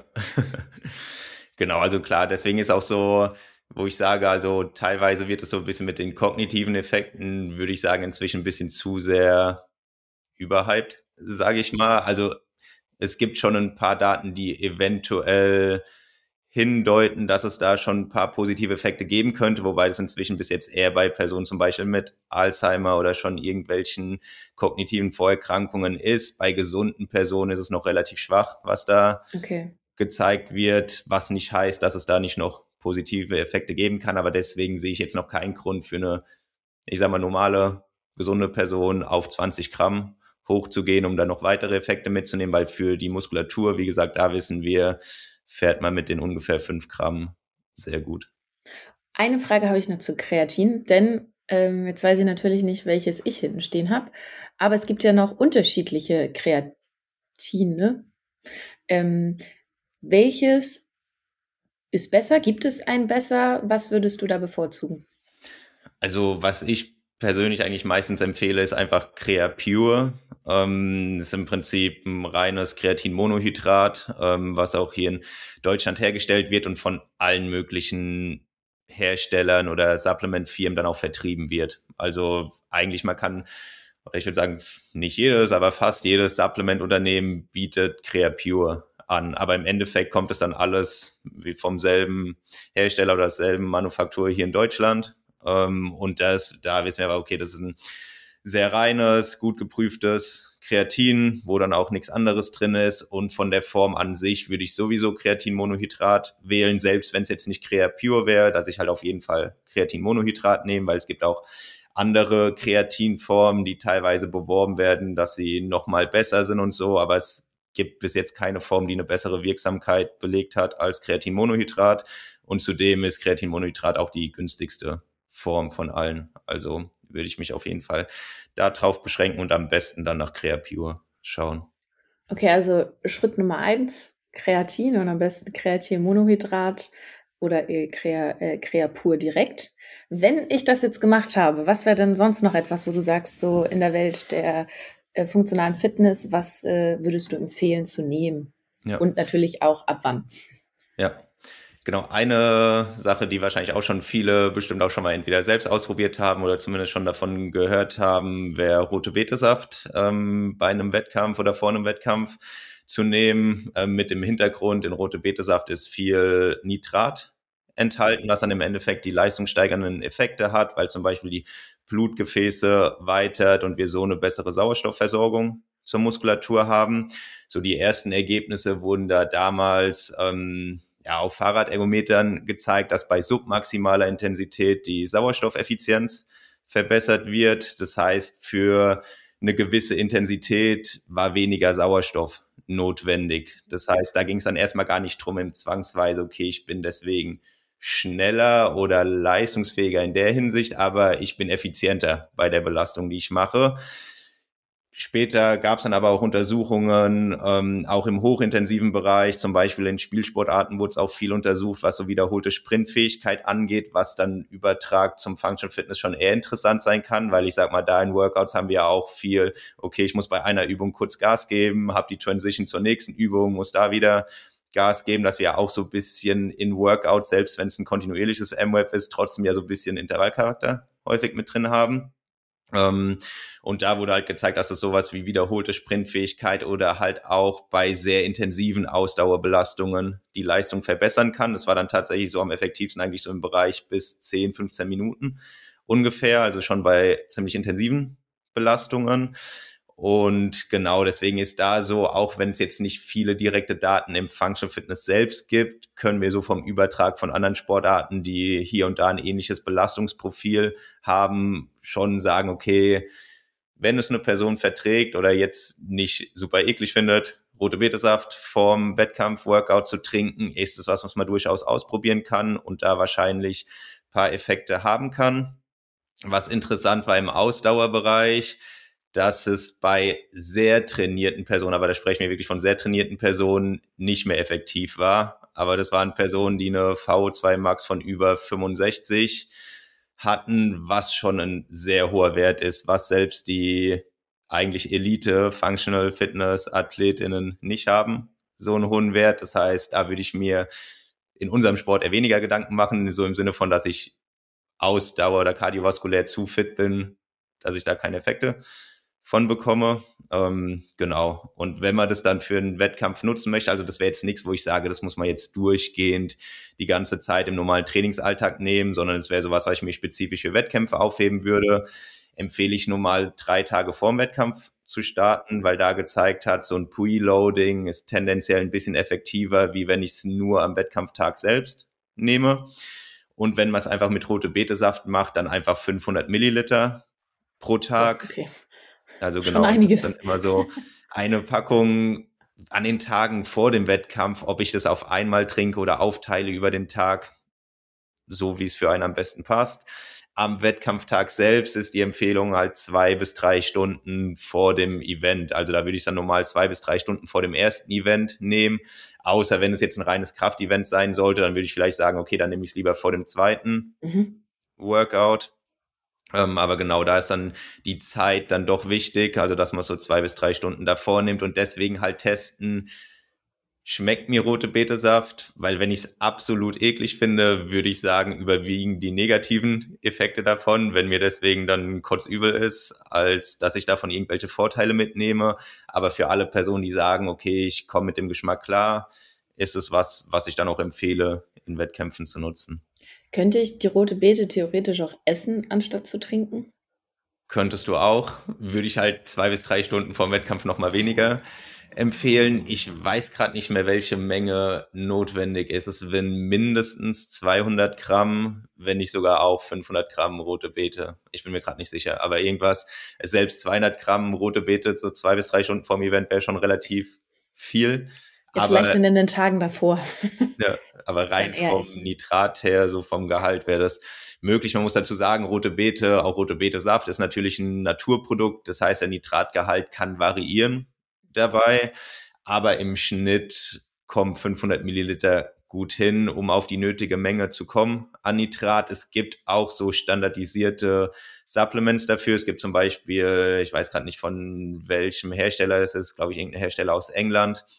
genau, also klar, deswegen ist auch so, wo ich sage, also teilweise wird es so ein bisschen mit den kognitiven Effekten, würde ich sagen, inzwischen ein bisschen zu sehr überhyped, sage ich mal. Also es gibt schon ein paar Daten, die eventuell hindeuten, dass es da schon ein paar positive Effekte geben könnte, wobei das inzwischen bis jetzt eher bei Personen zum Beispiel mit Alzheimer oder schon irgendwelchen kognitiven Vorerkrankungen ist. Bei gesunden Personen ist es noch relativ schwach, was da gezeigt wird, was nicht heißt, dass es da nicht noch positive Effekte geben kann, aber deswegen sehe ich jetzt noch keinen Grund für eine, ich sag mal, normale, gesunde Person auf 20 Gramm hochzugehen, um dann noch weitere Effekte mitzunehmen, weil für die Muskulatur, wie gesagt, da wissen wir, fährt man mit den ungefähr 5 Gramm sehr gut. Eine Frage habe ich noch zu Kreatin, denn jetzt weiß ich natürlich nicht, welches ich hinten stehen habe, aber es gibt ja noch unterschiedliche Kreatine. Welches ist besser? Gibt es ein besser? Was würdest du da bevorzugen? Also was ich persönlich eigentlich meistens empfehle, ist einfach CreaPure. Ist im Prinzip ein reines Kreatinmonohydrat, was auch hier in Deutschland hergestellt wird und von allen möglichen Herstellern oder Supplementfirmen dann auch vertrieben wird. Also eigentlich man kann, oder ich würde sagen, nicht jedes, aber fast jedes Supplementunternehmen bietet CreaPure an. Aber im Endeffekt kommt es dann alles wie vom selben Hersteller oder derselben Manufaktur hier in Deutschland. Und da wissen wir aber, okay, das ist ein sehr reines, gut geprüftes Kreatin, wo dann auch nichts anderes drin ist. Und von der Form an sich würde ich sowieso Kreatinmonohydrat wählen, selbst wenn es jetzt nicht CreaPure wäre, dass ich halt auf jeden Fall Kreatinmonohydrat nehme, weil es gibt auch andere Kreatinformen, die teilweise beworben werden, dass sie nochmal besser sind und so. Aber es gibt bis jetzt keine Form, die eine bessere Wirksamkeit belegt hat als Kreatinmonohydrat. Und zudem ist Kreatinmonohydrat auch die günstigste Form von allen. Also würde ich mich auf jeden Fall darauf beschränken und am besten dann nach CreaPure schauen. Okay, also Schritt Nummer 1, Kreatin und am besten Kreatinmonohydrat oder CreaPure direkt. Wenn ich das jetzt gemacht habe, was wäre denn sonst noch etwas, wo du sagst, so in der Welt der funktionalen Fitness, was würdest du empfehlen zu nehmen? Ja. Und natürlich auch ab wann? Ja, Genau, eine Sache, die wahrscheinlich auch schon viele bestimmt auch schon mal entweder selbst ausprobiert haben oder zumindest schon davon gehört haben, wäre rote Betesaft bei einem Wettkampf oder vor einem Wettkampf zu nehmen. Mit dem Hintergrund, in rote Betesaft ist viel Nitrat enthalten, was dann im Endeffekt die leistungssteigernden Effekte hat, weil zum Beispiel die Blutgefäße weitert und wir so eine bessere Sauerstoffversorgung zur Muskulatur haben. So die ersten Ergebnisse wurden da damals auf Fahrradergometern gezeigt, dass bei submaximaler Intensität die Sauerstoffeffizienz verbessert wird. Das heißt, für eine gewisse Intensität war weniger Sauerstoff notwendig. Das heißt, da ging es dann erstmal gar nicht drum, im zwangsweise, okay, ich bin deswegen schneller oder leistungsfähiger in der Hinsicht, aber ich bin effizienter bei der Belastung, die ich mache. Später gab es dann aber auch Untersuchungen, auch im hochintensiven Bereich, zum Beispiel in Spielsportarten wurde es auch viel untersucht, was so wiederholte Sprintfähigkeit angeht, was dann Übertrag zum Function Fitness schon eher interessant sein kann, weil ich sag mal, da in Workouts haben wir auch viel, okay, ich muss bei einer Übung kurz Gas geben, habe die Transition zur nächsten Übung, muss da wieder Gas geben, dass wir auch so ein bisschen in Workouts, selbst wenn es ein kontinuierliches M-Web ist, trotzdem ja so ein bisschen Intervallcharakter häufig mit drin haben. Und da wurde halt gezeigt, dass es sowas wie wiederholte Sprintfähigkeit oder halt auch bei sehr intensiven Ausdauerbelastungen die Leistung verbessern kann. Das war dann tatsächlich so am effektivsten eigentlich so im Bereich bis 10, 15 Minuten ungefähr, also schon bei ziemlich intensiven Belastungen. Und genau deswegen ist da so, auch wenn es jetzt nicht viele direkte Daten im Functional Fitness selbst gibt, können wir so vom Übertrag von anderen Sportarten, die hier und da ein ähnliches Belastungsprofil haben, schon sagen, okay, wenn es eine Person verträgt oder jetzt nicht super eklig findet, rote Betesaft vorm Wettkampf-Workout zu trinken, ist es was man durchaus ausprobieren kann und da wahrscheinlich ein paar Effekte haben kann. Was interessant war im Ausdauerbereich, dass es bei sehr trainierten Personen, aber da sprechen wir wirklich von sehr trainierten Personen, nicht mehr effektiv war. Aber das waren Personen, die eine VO2 Max von über 65 hatten, was schon ein sehr hoher Wert ist, was selbst die eigentlich Elite Functional Fitness Athletinnen nicht haben, so einen hohen Wert. Das heißt, da würde ich mir in unserem Sport eher weniger Gedanken machen, so im Sinne von, dass ich Ausdauer oder kardiovaskulär zu fit bin, dass ich da keine Effekte von bekomme. Genau. Und wenn man das dann für einen Wettkampf nutzen möchte, also das wäre jetzt nichts, wo ich sage, das muss man jetzt durchgehend die ganze Zeit im normalen Trainingsalltag nehmen, sondern es wäre sowas, was ich mir spezifisch für Wettkämpfe aufheben würde, empfehle ich nur mal 3 Tage vorm Wettkampf zu starten, weil da gezeigt hat, so ein Preloading ist tendenziell ein bisschen effektiver, wie wenn ich es nur am Wettkampftag selbst nehme. Und wenn man es einfach mit rote Betesaft macht, dann einfach 500 Milliliter pro Tag. Okay. Also Schon genau, das einiges. ist dann immer so eine Packung an den Tagen vor dem Wettkampf, ob ich das auf einmal trinke oder aufteile über den Tag, so wie es für einen am besten passt. Am Wettkampftag selbst ist die Empfehlung halt 2 bis 3 Stunden vor dem Event. Also da würde ich dann normal 2 bis 3 Stunden vor dem ersten Event nehmen. Außer wenn es jetzt ein reines Kraftevent sein sollte, dann würde ich vielleicht sagen, okay, dann nehme ich es lieber vor dem zweiten Workout. Aber genau, da ist dann die Zeit dann doch wichtig, also dass man so 2 bis 3 Stunden davor nimmt und deswegen halt testen, schmeckt mir rote Betesaft, weil wenn ich es absolut eklig finde, würde ich sagen, überwiegen die negativen Effekte davon, wenn mir deswegen dann kotzübel ist, als dass ich davon irgendwelche Vorteile mitnehme. Aber für alle Personen, die sagen, okay, ich komme mit dem Geschmack klar, ist es was ich dann auch empfehle, in Wettkämpfen zu nutzen. Könnte ich die rote Beete theoretisch auch essen, anstatt zu trinken? Könntest du auch, würde ich halt 2 bis 3 Stunden vorm Wettkampf nochmal weniger empfehlen. Ich weiß gerade nicht mehr, welche Menge notwendig ist. Es sind mindestens 200 Gramm, wenn nicht sogar auch 500 Gramm rote Beete. Ich bin mir gerade nicht sicher, aber irgendwas, selbst 200 Gramm rote Beete so 2 bis 3 Stunden vorm Event wäre schon relativ viel. Ja, aber vielleicht in den Tagen davor. Ja, aber rein Dann eher vom essen. Nitrat her, so vom Gehalt wäre das möglich. Man muss dazu sagen, rote Beete, auch rote Betesaft ist natürlich ein Naturprodukt. Das heißt, der Nitratgehalt kann variieren dabei. Aber im Schnitt kommen 500 Milliliter gut hin, um auf die nötige Menge zu kommen an Nitrat. Es gibt auch so standardisierte Supplements dafür. Es gibt zum Beispiel, ich weiß gerade nicht von welchem Hersteller das ist, glaube ich, irgendein Hersteller aus England,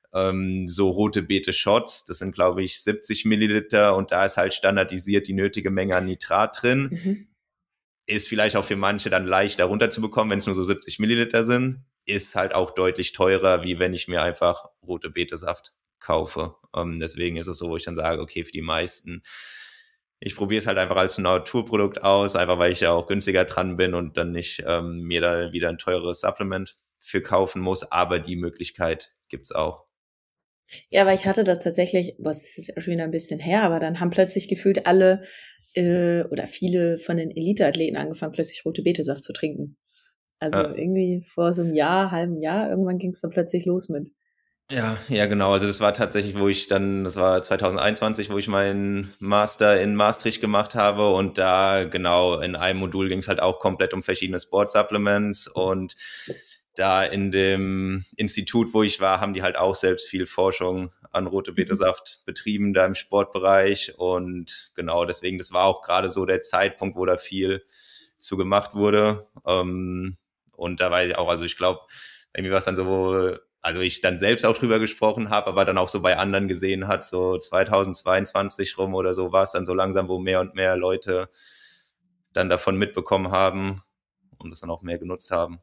so rote Beete Shots, das sind glaube ich 70 Milliliter und da ist halt standardisiert die nötige Menge an Nitrat drin. Ist vielleicht auch für manche dann leichter runterzubekommen, wenn es nur so 70 Milliliter sind. Ist halt auch deutlich teurer, wie wenn ich mir einfach rote Betesaft kaufe. Deswegen ist es so, wo ich dann sage, okay, für die meisten, ich probiere es halt einfach als Naturprodukt aus, einfach weil ich ja auch günstiger dran bin und dann nicht mir da wieder ein teures Supplement für kaufen muss. Aber die Möglichkeit gibt's auch. Ja, weil ich hatte das tatsächlich, das ist jetzt schon wieder ein bisschen her, aber dann haben plötzlich gefühlt alle oder viele von den Elite-Athleten angefangen, plötzlich rote Betesaft zu trinken. Also irgendwie vor so einem Jahr, halben Jahr, irgendwann ging es dann plötzlich los mit. Ja, genau. Also das war tatsächlich, das war 2021, wo ich meinen Master in Maastricht gemacht habe und da genau in einem Modul ging es halt auch komplett um verschiedene Sport-Supplements und da in dem Institut, wo ich war, haben die halt auch selbst viel Forschung an rote Betesaft betrieben, da im Sportbereich und genau deswegen, das war auch gerade so der Zeitpunkt, wo da viel zu gemacht wurde und da war ich auch, also ich glaube, irgendwie war es dann so, also ich dann selbst auch drüber gesprochen habe, aber dann auch so bei anderen gesehen hat, so 2022 rum oder so war es dann so langsam, wo mehr und mehr Leute dann davon mitbekommen haben und es dann auch mehr genutzt haben.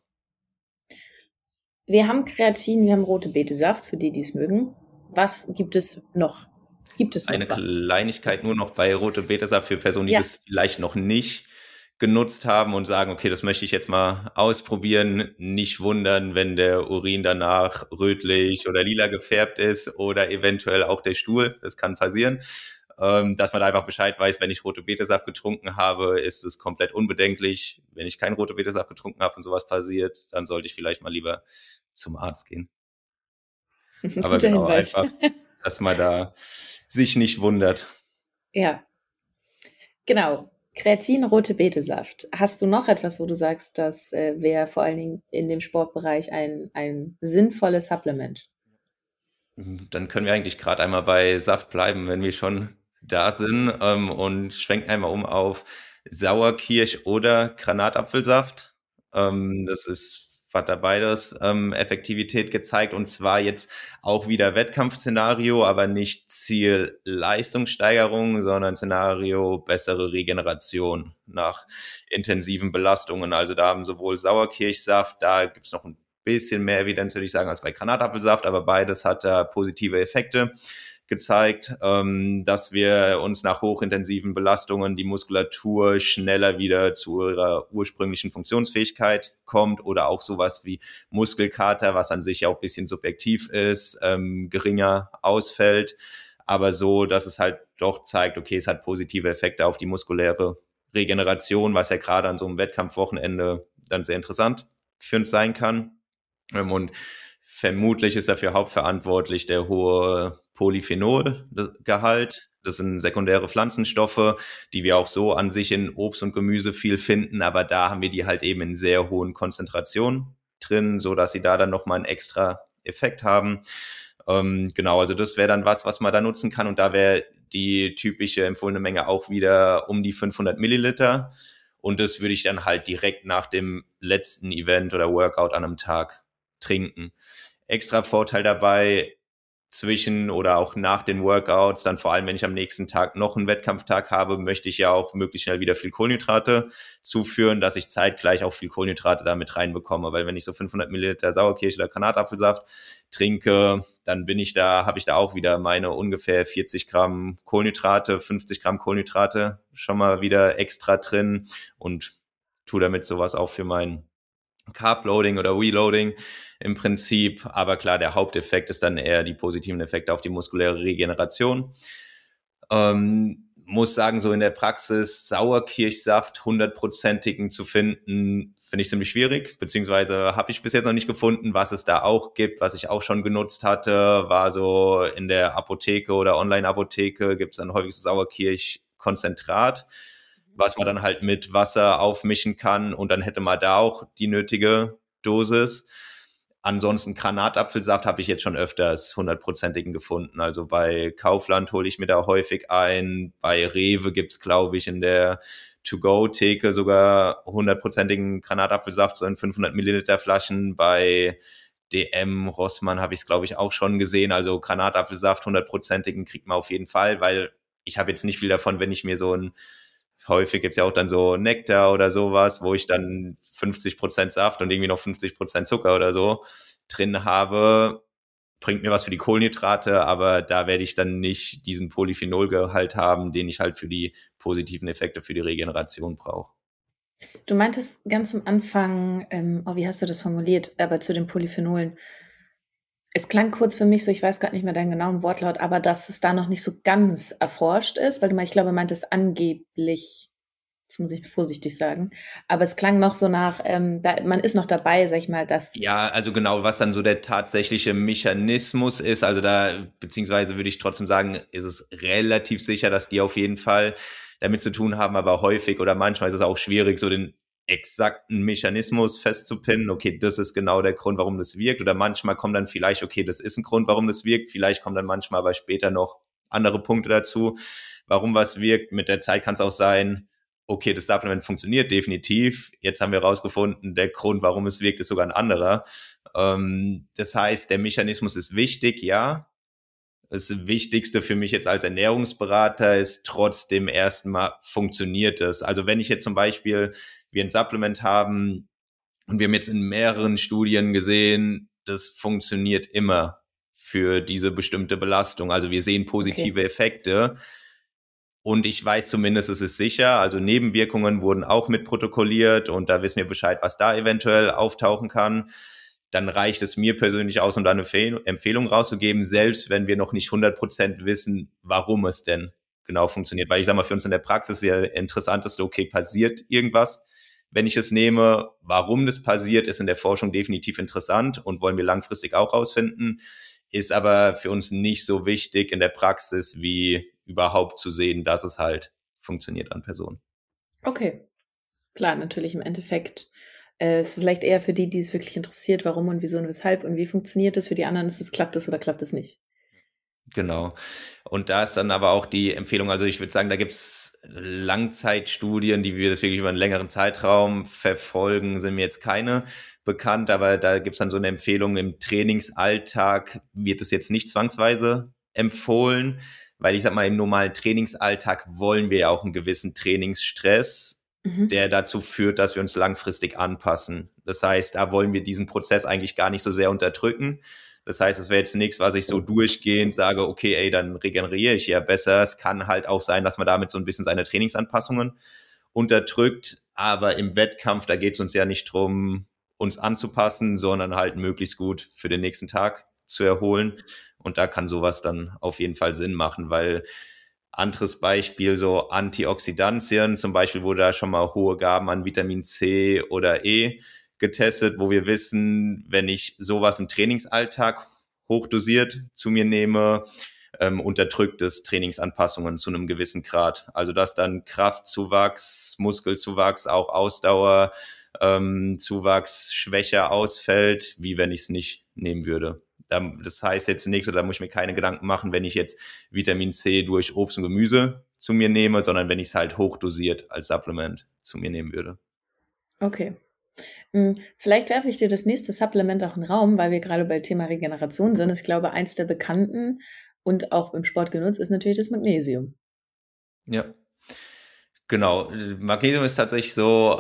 Wir haben Kreatin, wir haben rote Betesaft, für die, die es mögen. Was gibt es noch? Gibt es noch eine was? Kleinigkeit nur noch bei rote Betesaft für Personen, die das vielleicht noch nicht genutzt haben und sagen, okay, das möchte ich jetzt mal ausprobieren. Nicht wundern, wenn der Urin danach rötlich oder lila gefärbt ist oder eventuell auch der Stuhl. Das kann passieren. Dass man einfach Bescheid weiß, wenn ich rote Betesaft getrunken habe, ist es komplett unbedenklich. Wenn ich keinen rote Betesaft getrunken habe und sowas passiert, dann sollte ich vielleicht mal lieber zum Arzt gehen. Aber Guter genau, Hinweis. einfach, dass man da sich nicht wundert. Ja, genau. Kreatin, rote Betesaft. Hast du noch etwas, wo du sagst, das wäre vor allen Dingen in dem Sportbereich ein sinnvolles Supplement? Dann können wir eigentlich gerade einmal bei Saft bleiben, wenn wir schon da sind und schwenken einmal um auf Sauerkirsch oder Granatapfelsaft. Hat da beides Effektivität gezeigt und zwar jetzt auch wieder Wettkampfszenario, aber nicht Ziel Leistungssteigerung, sondern Szenario bessere Regeneration nach intensiven Belastungen. Also da haben sowohl Sauerkirschsaft, da gibt's noch ein bisschen mehr Evidenz, würde ich sagen, als bei Granatapfelsaft, aber beides hat da positive Effekte gezeigt, dass wir uns nach hochintensiven Belastungen die Muskulatur schneller wieder zu ihrer ursprünglichen Funktionsfähigkeit kommt oder auch sowas wie Muskelkater, was an sich auch ein bisschen subjektiv ist, geringer ausfällt, aber so, dass es halt doch zeigt, okay, es hat positive Effekte auf die muskuläre Regeneration, was ja gerade an so einem Wettkampfwochenende dann sehr interessant für uns sein kann. Und vermutlich ist dafür hauptverantwortlich der hohe Polyphenolgehalt. Das sind sekundäre Pflanzenstoffe, die wir auch so an sich in Obst und Gemüse viel finden, aber da haben wir die halt eben in sehr hohen Konzentrationen drin, so dass sie da dann nochmal einen extra Effekt haben. Genau, also das wäre dann was man da nutzen kann und da wäre die typische empfohlene Menge auch wieder um die 500 Milliliter und das würde ich dann halt direkt nach dem letzten Event oder Workout an einem Tag trinken. Extra Vorteil dabei zwischen oder auch nach den Workouts, dann vor allem, wenn ich am nächsten Tag noch einen Wettkampftag habe, möchte ich ja auch möglichst schnell wieder viel Kohlenhydrate zuführen, dass ich zeitgleich auch viel Kohlenhydrate damit reinbekomme, weil wenn ich so 500 Milliliter Sauerkirsch oder Granatapfelsaft trinke, dann habe ich da auch wieder meine ungefähr 40 Gramm Kohlenhydrate, 50 Gramm Kohlenhydrate schon mal wieder extra drin und tue damit sowas auch für mein Carb-Loading oder Reloading im Prinzip. Aber klar, der Haupteffekt ist dann eher die positiven Effekte auf die muskuläre Regeneration. Muss sagen, so in der Praxis Sauerkirschsaft 100%igen zu finden, finde ich ziemlich schwierig, beziehungsweise habe ich bis jetzt noch nicht gefunden. Was es da auch gibt, was ich auch schon genutzt hatte, war so in der Apotheke oder Online-Apotheke gibt es dann häufig so Sauerkirschkonzentrat, was man dann halt mit Wasser aufmischen kann und dann hätte man da auch die nötige Dosis. Ansonsten Granatapfelsaft habe ich jetzt schon öfters 100%igen gefunden. Also bei Kaufland hole ich mir da häufig ein. Bei Rewe gibt's, glaube ich, in der To-Go-Theke sogar 100%igen Granatapfelsaft, so in 500 Milliliter Flaschen. Bei DM, Rossmann habe ich es, glaube ich, auch schon gesehen. Also Granatapfelsaft, 100%igen kriegt man auf jeden Fall, weil ich habe jetzt nicht viel davon, wenn ich mir häufig gibt's ja auch dann so Nektar oder sowas, wo ich dann 50% Saft und irgendwie noch 50% Zucker oder so drin habe. Bringt mir was für die Kohlenhydrate, aber da werde ich dann nicht diesen Polyphenolgehalt haben, den ich halt für die positiven Effekte für die Regeneration brauche. Du meintest ganz am Anfang, wie hast du das formuliert, aber zu den Polyphenolen. Es klang kurz für mich so, ich weiß gerade nicht mehr deinen genauen Wortlaut, aber dass es da noch nicht so ganz erforscht ist, weil ich glaube, meintest angeblich, das muss ich vorsichtig sagen, aber es klang noch so nach, man ist noch dabei, sag ich mal, dass... Ja, also genau, was dann so der tatsächliche Mechanismus ist, also da, beziehungsweise würde ich trotzdem sagen, ist es relativ sicher, dass die auf jeden Fall damit zu tun haben, aber häufig oder manchmal ist es auch schwierig, so den exakten Mechanismus festzupinnen. Okay, das ist genau der Grund, warum das wirkt. Oder manchmal kommt dann vielleicht, okay, das ist ein Grund, warum das wirkt. Vielleicht kommen dann manchmal aber später noch andere Punkte dazu, warum was wirkt. Mit der Zeit kann es auch sein, okay, das Supplement funktioniert definitiv. Jetzt haben wir herausgefunden, der Grund, warum es wirkt, ist sogar ein anderer. Das heißt, der Mechanismus ist wichtig, ja. Das Wichtigste für mich jetzt als Ernährungsberater ist trotzdem erstmal, funktioniert es. Also wenn ich jetzt zum Beispiel, wir ein Supplement haben und wir haben jetzt in mehreren Studien gesehen, das funktioniert immer für diese bestimmte Belastung. Also wir sehen positive Effekte. Und ich weiß zumindest, es ist sicher. Also Nebenwirkungen wurden auch mitprotokolliert und da wissen wir Bescheid, was da eventuell auftauchen kann. Dann reicht es mir persönlich aus, um da eine Empfehlung rauszugeben, selbst wenn wir noch nicht 100% wissen, warum es denn genau funktioniert. Weil ich sage mal, für uns in der Praxis ist ja interessanteste, okay, passiert irgendwas, wenn ich es nehme. Warum das passiert, ist in der Forschung definitiv interessant und wollen wir langfristig auch rausfinden, ist aber für uns nicht so wichtig in der Praxis, wie überhaupt zu sehen, dass es halt funktioniert an Personen. Okay, klar, natürlich im Endeffekt ist vielleicht eher für die es wirklich interessiert, warum und wieso und weshalb und wie funktioniert das. Für die anderen ist es, klappt es oder klappt es nicht. Genau. Und da ist dann aber auch die Empfehlung, also ich würde sagen, da gibt's Langzeitstudien, die wir das wirklich über einen längeren Zeitraum verfolgen, sind mir jetzt keine bekannt, aber da gibt's dann so eine Empfehlung, im Trainingsalltag wird es jetzt nicht zwangsweise empfohlen, weil ich sag mal, im normalen Trainingsalltag wollen wir ja auch einen gewissen Trainingsstress, der dazu führt, dass wir uns langfristig anpassen. Das heißt, da wollen wir diesen Prozess eigentlich gar nicht so sehr unterdrücken. Das heißt, es wäre jetzt nichts, was ich so durchgehend sage, okay, ey, dann regeneriere ich ja besser. Es kann halt auch sein, dass man damit so ein bisschen seine Trainingsanpassungen unterdrückt. Aber im Wettkampf, da geht es uns ja nicht drum, uns anzupassen, sondern halt möglichst gut für den nächsten Tag zu erholen. Und da kann sowas dann auf jeden Fall Sinn machen, weil anderes Beispiel, so Antioxidantien, zum Beispiel wurde da schon mal hohe Gaben an Vitamin C oder E getestet, wo wir wissen, wenn ich sowas im Trainingsalltag hochdosiert zu mir nehme, unterdrückt es Trainingsanpassungen zu einem gewissen Grad. Also dass dann Kraftzuwachs, Muskelzuwachs, auch Ausdauer, Zuwachs schwächer ausfällt, wie wenn ich es nicht nehmen würde. Das heißt jetzt nichts, oder da muss ich mir keine Gedanken machen, wenn ich jetzt Vitamin C durch Obst und Gemüse zu mir nehme, sondern wenn ich es halt hochdosiert als Supplement zu mir nehmen würde. Okay. Vielleicht werfe ich dir das nächste Supplement auch in den Raum, weil wir gerade bei Thema Regeneration sind. Ich glaube, eins der bekannten und auch im Sport genutzt ist natürlich das Magnesium. Ja, genau. Magnesium ist tatsächlich so,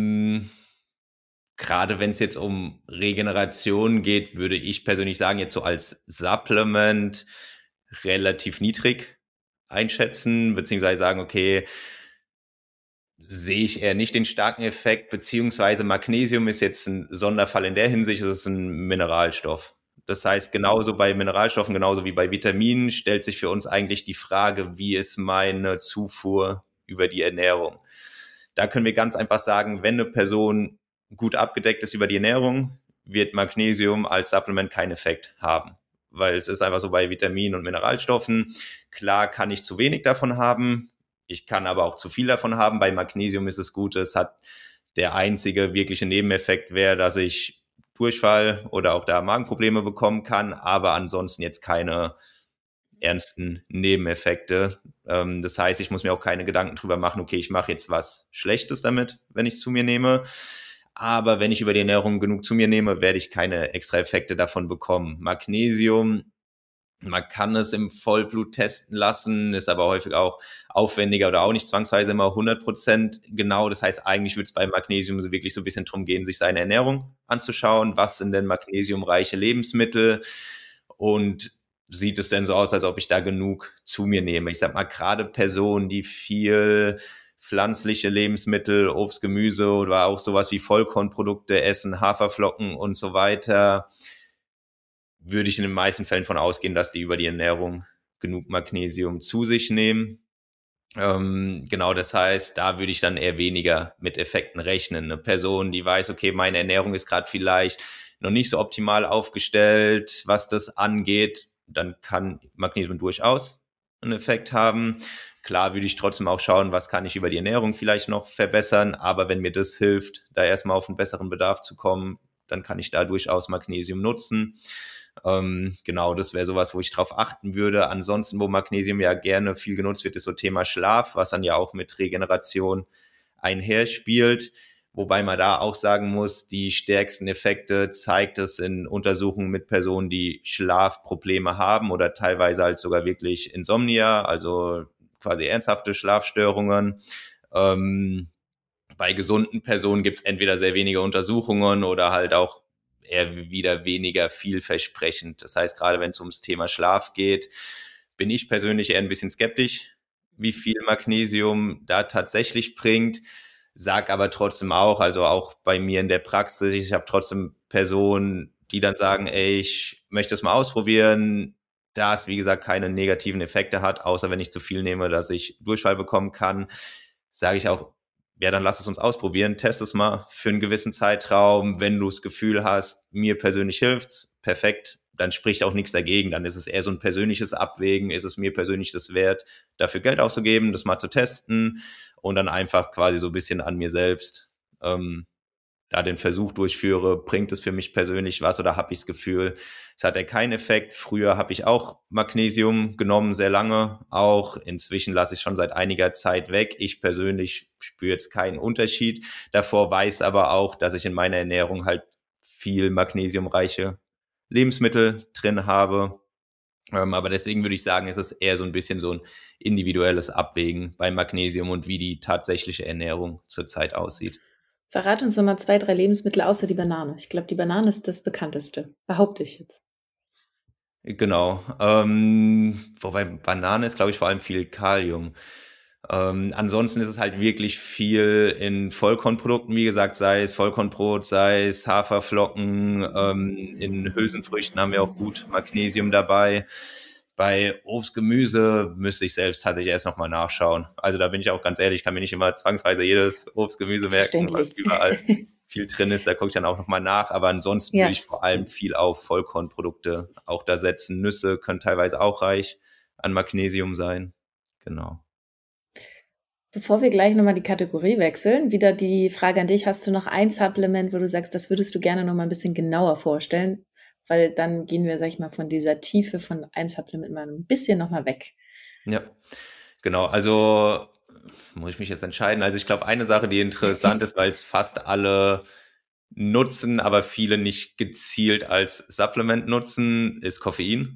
gerade wenn es jetzt um Regeneration geht, würde ich persönlich sagen, jetzt so als Supplement relativ niedrig einschätzen, beziehungsweise sagen, okay, sehe ich eher nicht den starken Effekt, beziehungsweise Magnesium ist jetzt ein Sonderfall in der Hinsicht, es ist ein Mineralstoff. Das heißt, genauso bei Mineralstoffen, genauso wie bei Vitaminen, stellt sich für uns eigentlich die Frage, wie ist meine Zufuhr über die Ernährung? Da können wir ganz einfach sagen, wenn eine Person gut abgedeckt ist über die Ernährung, wird Magnesium als Supplement keinen Effekt haben. Weil es ist einfach so bei Vitaminen und Mineralstoffen. Klar kann ich zu wenig davon haben. Ich kann aber auch zu viel davon haben. Bei Magnesium ist es gut, es hat der einzige wirkliche Nebeneffekt wäre, dass ich Durchfall oder auch da Magenprobleme bekommen kann, aber ansonsten jetzt keine ernsten Nebeneffekte. Das heißt, ich muss mir auch keine Gedanken drüber machen, okay, ich mache jetzt was Schlechtes damit, wenn ich es zu mir nehme. Aber wenn ich über die Ernährung genug zu mir nehme, werde ich keine extra Effekte davon bekommen. Magnesium, man kann es im Vollblut testen lassen, ist aber häufig auch aufwendiger oder auch nicht zwangsweise immer 100% genau. Das heißt, eigentlich würde es bei Magnesium so wirklich so ein bisschen drum gehen, sich seine Ernährung anzuschauen. Was sind denn magnesiumreiche Lebensmittel? Und sieht es denn so aus, als ob ich da genug zu mir nehme? Ich sag mal, gerade Personen, die viel pflanzliche Lebensmittel, Obst, Gemüse oder auch sowas wie Vollkornprodukte essen, Haferflocken und so weiter, würde ich in den meisten Fällen von ausgehen, dass die über die Ernährung genug Magnesium zu sich nehmen. Genau, das heißt, da würde ich dann eher weniger mit Effekten rechnen. Eine Person, die weiß, okay, meine Ernährung ist gerade vielleicht noch nicht so optimal aufgestellt, was das angeht, dann kann Magnesium durchaus einen Effekt haben. Klar würde ich trotzdem auch schauen, was kann ich über die Ernährung vielleicht noch verbessern, aber wenn mir das hilft, da erstmal auf einen besseren Bedarf zu kommen, dann kann ich da durchaus Magnesium nutzen. Genau, das wäre sowas, wo ich drauf achten würde. Ansonsten, wo Magnesium ja gerne viel genutzt wird, ist so Thema Schlaf, was dann ja auch mit Regeneration einherspielt. Wobei man da auch sagen muss, die stärksten Effekte zeigt es in Untersuchungen mit Personen, die Schlafprobleme haben oder teilweise halt sogar wirklich Insomnia, also quasi ernsthafte Schlafstörungen. Bei gesunden Personen gibt es entweder sehr wenige Untersuchungen oder halt auch eher wieder weniger vielversprechend. Das heißt, gerade wenn es ums Thema Schlaf geht, bin ich persönlich eher ein bisschen skeptisch, wie viel Magnesium da tatsächlich bringt. Sag aber trotzdem auch, also auch bei mir in der Praxis, ich habe trotzdem Personen, die dann sagen, ey, ich möchte es mal ausprobieren, da es, wie gesagt, keine negativen Effekte hat, außer wenn ich zu viel nehme, dass ich Durchfall bekommen kann, sage ich auch, ja, dann lass es uns ausprobieren, test es mal für einen gewissen Zeitraum. Wenn du das Gefühl hast, mir persönlich hilft's, perfekt, dann spricht auch nichts dagegen. Dann ist es eher so ein persönliches Abwägen, ist es mir persönlich das wert, dafür Geld auszugeben, das mal zu testen und dann einfach quasi so ein bisschen an mir selbst da den Versuch durchführe, bringt es für mich persönlich was oder habe ich das Gefühl, es hat ja keinen Effekt. Früher habe ich auch Magnesium genommen, sehr lange auch. Inzwischen lasse ich schon seit einiger Zeit weg. Ich persönlich spüre jetzt keinen Unterschied. Davor weiß aber auch, dass ich in meiner Ernährung halt viel magnesiumreiche Lebensmittel drin habe. Aber deswegen würde ich sagen, ist es eher so ein bisschen so ein individuelles Abwägen beim Magnesium und wie die tatsächliche Ernährung zurzeit aussieht. Verrat uns nochmal 2, 3 Lebensmittel außer die Banane. Ich glaube, die Banane ist das bekannteste. Behaupte ich jetzt. Genau. Wobei Banane ist, glaube ich, vor allem viel Kalium. Ansonsten ist es halt wirklich viel in Vollkornprodukten, wie gesagt, sei es Vollkornbrot, sei es Haferflocken. In Hülsenfrüchten haben wir auch gut Magnesium dabei. Bei Obst, Gemüse müsste ich selbst tatsächlich erst nochmal nachschauen. Also da bin ich auch ganz ehrlich, kann mir nicht immer zwangsweise jedes Obst, Gemüse merken, was überall viel drin ist. Da gucke ich dann auch nochmal nach. Aber ansonsten würde ich vor allem viel auf Vollkornprodukte auch da setzen. Nüsse können teilweise auch reich an Magnesium sein. Genau. Bevor wir gleich nochmal die Kategorie wechseln, wieder die Frage an dich, hast du noch ein Supplement, wo du sagst, das würdest du gerne nochmal ein bisschen genauer vorstellen? Weil dann gehen wir, sag ich mal, von dieser Tiefe von einem Supplement mal ein bisschen nochmal weg. Ja, genau. Also muss ich mich jetzt entscheiden. Also ich glaube, eine Sache, die interessant ist, weil es fast alle nutzen, aber viele nicht gezielt als Supplement nutzen, ist Koffein.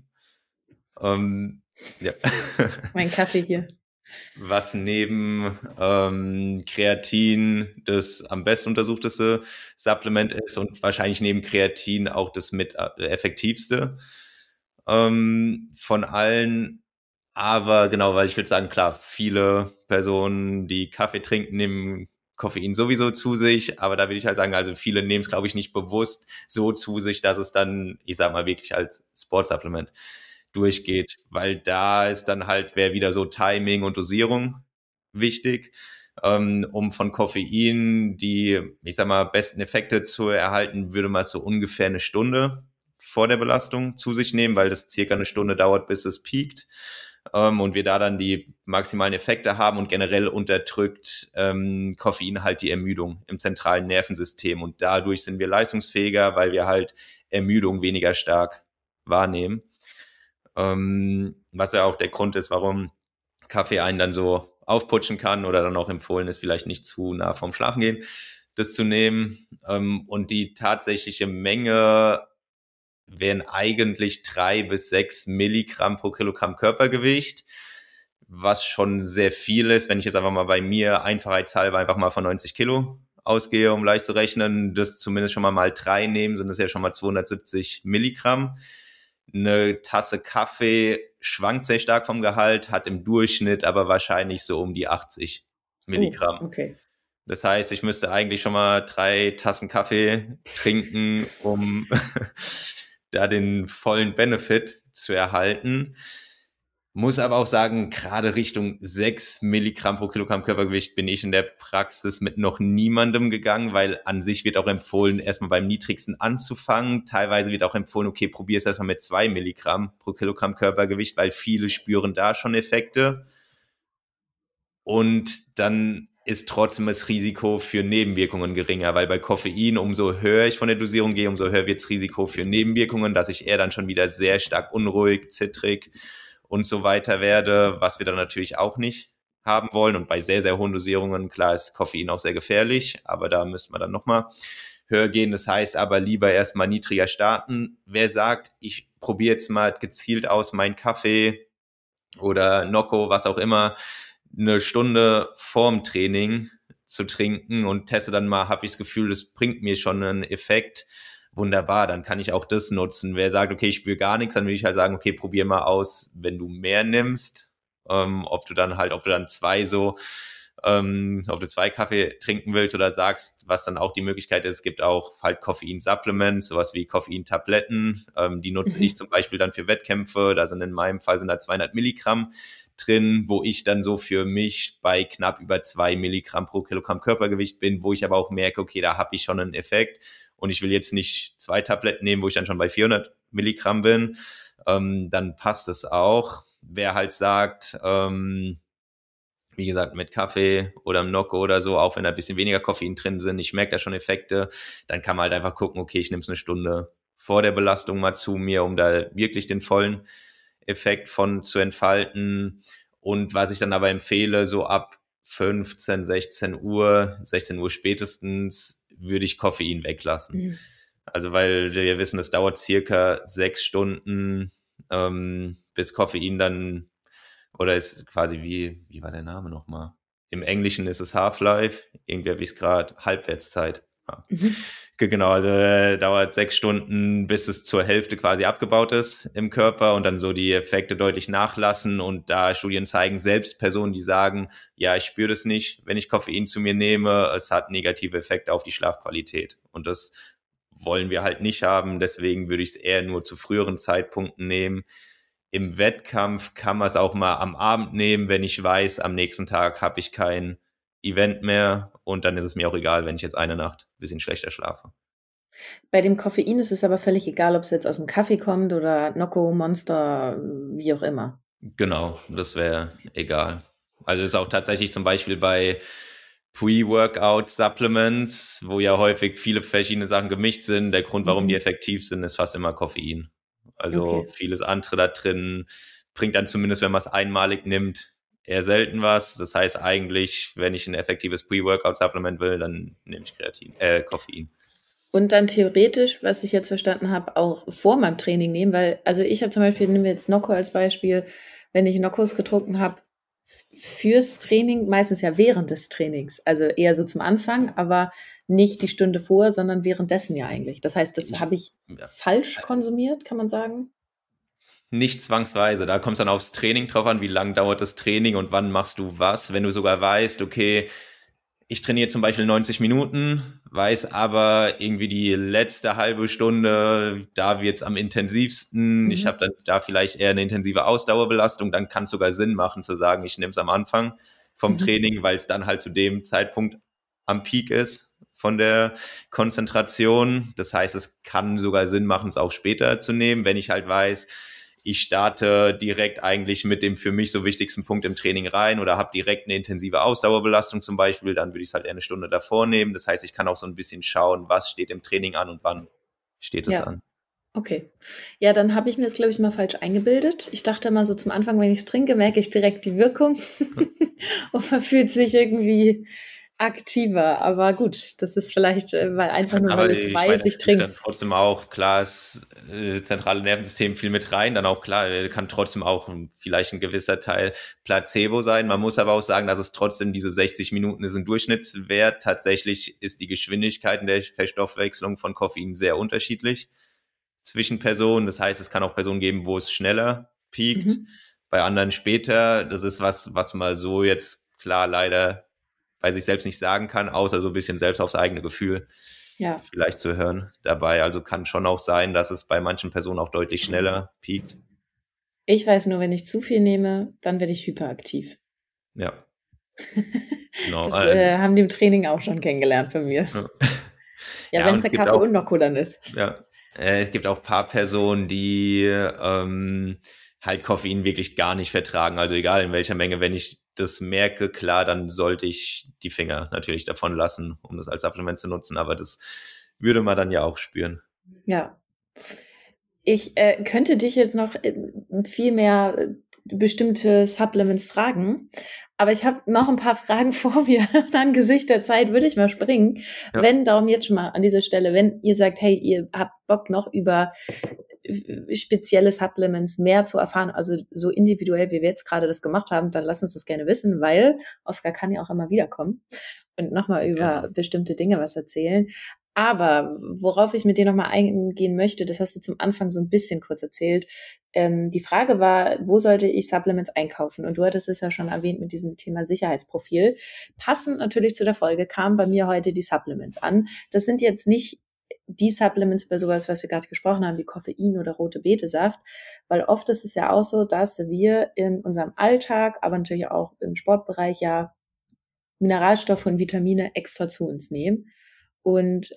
Ja. Mein Kaffee hier. Was neben Kreatin das am besten untersuchteste Supplement ist und wahrscheinlich neben Kreatin auch das mit effektivste von allen. Aber genau, weil ich würde sagen, klar, viele Personen, die Kaffee trinken, nehmen Koffein sowieso zu sich, aber da würde ich halt sagen, also viele nehmen es, glaube ich, nicht bewusst so zu sich, dass es dann, ich sag mal, wirklich als Sportsupplement durchgeht, weil da ist dann halt, wäre wieder so Timing und Dosierung wichtig, um von Koffein die, ich sag mal, besten Effekte zu erhalten, würde man so ungefähr eine Stunde vor der Belastung zu sich nehmen, weil das circa eine Stunde dauert, bis es piekt. Und wir da dann die maximalen Effekte haben und generell unterdrückt Koffein halt die Ermüdung im zentralen Nervensystem und dadurch sind wir leistungsfähiger, weil wir halt Ermüdung weniger stark wahrnehmen. Was ja auch der Grund ist, warum Kaffee einen dann so aufputschen kann oder dann auch empfohlen ist, vielleicht nicht zu nah vorm Schlafengehen das zu nehmen. Und die tatsächliche Menge wären eigentlich 3 bis 6 Milligramm pro Kilogramm Körpergewicht, was schon sehr viel ist. Wenn ich jetzt einfach mal bei mir einfachheitshalber einfach mal von 90 Kilo ausgehe, um leicht zu rechnen, das zumindest schon mal 3 nehmen, sind das ja schon mal 270 Milligramm. Eine Tasse Kaffee schwankt sehr stark vom Gehalt, hat im Durchschnitt aber wahrscheinlich so um die 80 Milligramm. Okay. Das heißt, ich müsste eigentlich schon mal 3 Tassen Kaffee trinken, um da den vollen Benefit zu erhalten. Muss aber auch sagen, gerade Richtung 6 Milligramm pro Kilogramm Körpergewicht bin ich in der Praxis mit noch niemandem gegangen, weil an sich wird auch empfohlen, erstmal beim niedrigsten anzufangen. Teilweise wird auch empfohlen, okay, probier es erstmal mit 2 Milligramm pro Kilogramm Körpergewicht, weil viele spüren da schon Effekte. Und dann ist trotzdem das Risiko für Nebenwirkungen geringer, weil bei Koffein, umso höher ich von der Dosierung gehe, umso höher wird das Risiko für Nebenwirkungen, dass ich eher dann schon wieder sehr stark unruhig, zittrig und so weiter werde, was wir dann natürlich auch nicht haben wollen. Und bei sehr, sehr hohen Dosierungen, klar, ist Koffein auch sehr gefährlich, aber da müsste man dann nochmal höher gehen. Das heißt aber lieber erstmal niedriger starten. Wer sagt, ich probiere jetzt mal gezielt aus meinen Kaffee oder Nocco, was auch immer, eine Stunde vorm Training zu trinken und teste dann mal, habe ich das Gefühl, das bringt mir schon einen Effekt. Wunderbar, dann kann ich auch das nutzen. Wer sagt, okay, ich spüre gar nichts, dann würde ich halt sagen, okay, probier mal aus, wenn du mehr nimmst, ob du dann 2 ob du 2 Kaffee trinken willst oder sagst, was dann auch die Möglichkeit ist, es gibt auch halt Koffein-Supplements, sowas wie Koffeintabletten, die nutze ich zum Beispiel dann für Wettkämpfe, da sind in meinem Fall sind da 200 Milligramm drin, wo ich dann so für mich bei knapp über 2 Milligramm pro Kilogramm Körpergewicht bin, wo ich aber auch merke, okay, da habe ich schon einen Effekt und ich will jetzt nicht 2 Tabletten nehmen, wo ich dann schon bei 400 Milligramm bin, dann passt es auch. Wer halt sagt, wie gesagt, mit Kaffee oder einem Nocco oder so, auch wenn da ein bisschen weniger Koffein drin sind, ich merke da schon Effekte, dann kann man halt einfach gucken, okay, ich nehme es eine Stunde vor der Belastung mal zu mir, um da wirklich den vollen Effekt von zu entfalten. Und was ich dann aber empfehle, so ab 15, 16 Uhr spätestens, würde ich Koffein weglassen. Mhm. Also weil wir wissen, es dauert circa 6 Stunden, bis Koffein dann, oder ist quasi wie war der Name nochmal? Im Englischen ist es Half-Life, irgendwie habe ich es gerade, Halbwertszeit. Ja. Mhm. Genau, also dauert 6 Stunden, bis es zur Hälfte quasi abgebaut ist im Körper und dann so die Effekte deutlich nachlassen. Und da Studien zeigen, selbst Personen, die sagen, ja, ich spüre das nicht, wenn ich Koffein zu mir nehme, es hat negative Effekte auf die Schlafqualität. Und das wollen wir halt nicht haben. Deswegen würde ich es eher nur zu früheren Zeitpunkten nehmen. Im Wettkampf kann man es auch mal am Abend nehmen, wenn ich weiß, am nächsten Tag habe ich kein Event mehr und dann ist es mir auch egal, wenn ich jetzt eine Nacht ein bisschen schlechter schlafe. Bei dem Koffein ist es aber völlig egal, ob es jetzt aus dem Kaffee kommt oder Nocco, Monster, wie auch immer. Genau, das wäre egal. Also ist auch tatsächlich zum Beispiel bei Pre-Workout-Supplements, wo ja häufig viele verschiedene Sachen gemischt sind. Der Grund, warum die effektiv sind, ist fast immer Koffein. Also vieles andere da drin bringt dann zumindest, wenn man es einmalig nimmt, eher selten was. Das heißt eigentlich, wenn ich ein effektives Pre-Workout-Supplement will, dann nehme ich Koffein. Und dann theoretisch, was ich jetzt verstanden habe, auch vor meinem Training nehmen, weil, also ich habe zum Beispiel, nehmen wir jetzt Nocco als Beispiel, wenn ich Noccos getrunken habe, fürs Training, meistens ja während des Trainings, also eher so zum Anfang, aber nicht die Stunde vor, sondern währenddessen ja eigentlich. Das heißt, das habe ich falsch konsumiert, kann man sagen? Nicht zwangsweise, da kommt es dann aufs Training drauf an, wie lang dauert das Training und wann machst du was. Wenn du sogar weißt, okay, ich trainiere zum Beispiel 90 Minuten, weiß aber irgendwie die letzte halbe Stunde, da wird's am intensivsten. Ich habe dann da vielleicht eher eine intensive Ausdauerbelastung. Dann kann es sogar Sinn machen zu sagen, ich nehme es am Anfang vom Training, weil es dann halt zu dem Zeitpunkt am Peak ist von der Konzentration. Das heißt, es kann sogar Sinn machen, es auch später zu nehmen, wenn ich halt weiß, ich starte direkt eigentlich mit dem für mich so wichtigsten Punkt im Training rein oder habe direkt eine intensive Ausdauerbelastung zum Beispiel, dann würde ich es halt eher eine Stunde davor nehmen. Das heißt, ich kann auch so ein bisschen schauen, was steht im Training an und wann steht es an. Okay. Ja, dann habe ich mir das, glaube ich, mal falsch eingebildet. Ich dachte mal so zum Anfang, wenn ich es trinke, merke ich direkt die Wirkung und man fühlt sich irgendwie aktiver, aber gut, das ist vielleicht, weil einfach nur, Aber weil ich ich meine, weiß, das ich spielt dann trink's. trotzdem auch, klar, das zentrale Nervensystem viel mit rein, dann auch klar, kann trotzdem auch vielleicht ein gewisser Teil Placebo sein. Man muss aber auch sagen, dass es trotzdem diese 60 Minuten ist ein Durchschnittswert. Tatsächlich ist die Geschwindigkeit in der Verstoffwechslung von Koffein sehr unterschiedlich zwischen Personen. Das heißt, es kann auch Personen geben, wo es schneller piekt, bei anderen später. Das ist was man so jetzt klar leider bei sich selbst nicht sagen kann, außer so ein bisschen selbst aufs eigene Gefühl Ja. vielleicht zu hören dabei. Also kann schon auch sein, dass es bei manchen Personen auch deutlich schneller piekt. Ich weiß nur, wenn ich zu viel nehme, dann werde ich hyperaktiv. Ja. Genau. Das haben die im Training auch schon kennengelernt bei mir. Ja. Ja, Ja, wenn und es der es gibt Kaffee auch, und noch Cola ist. ja, es gibt auch ein paar Personen, die halt Koffein wirklich gar nicht vertragen. Also egal in welcher Menge, wenn ich das merke, klar, dann sollte ich die Finger natürlich davon lassen, um das als Supplement zu nutzen. Aber das würde man dann ja auch spüren. Ja. Ich könnte dich jetzt noch viel mehr bestimmte Supplements fragen, aber ich habe noch ein paar Fragen vor mir. Angesichts der Zeit würde ich mal springen. Ja. Wenn, darum jetzt schon mal an dieser Stelle, wenn ihr sagt, hey, ihr habt Bock noch über spezielle Supplements mehr zu erfahren, also so individuell, wie wir jetzt gerade das gemacht haben, dann lasst uns das gerne wissen, weil Oskar kann ja auch immer wiederkommen und nochmal über bestimmte Dinge was erzählen. Aber worauf ich mit dir nochmal eingehen möchte, das hast du zum Anfang so ein bisschen kurz erzählt. Die Frage war, wo sollte ich Supplements einkaufen? Und du hattest es ja schon erwähnt mit diesem Thema Sicherheitsprofil. Passend natürlich zu der Folge kamen bei mir heute die Supplements an. Das sind jetzt nicht die Supplements bei sowas, was wir gerade gesprochen haben, wie Koffein oder rote Betesaft, weil oft ist es ja auch so, dass wir in unserem Alltag, aber natürlich auch im Sportbereich ja Mineralstoffe und Vitamine extra zu uns nehmen. Und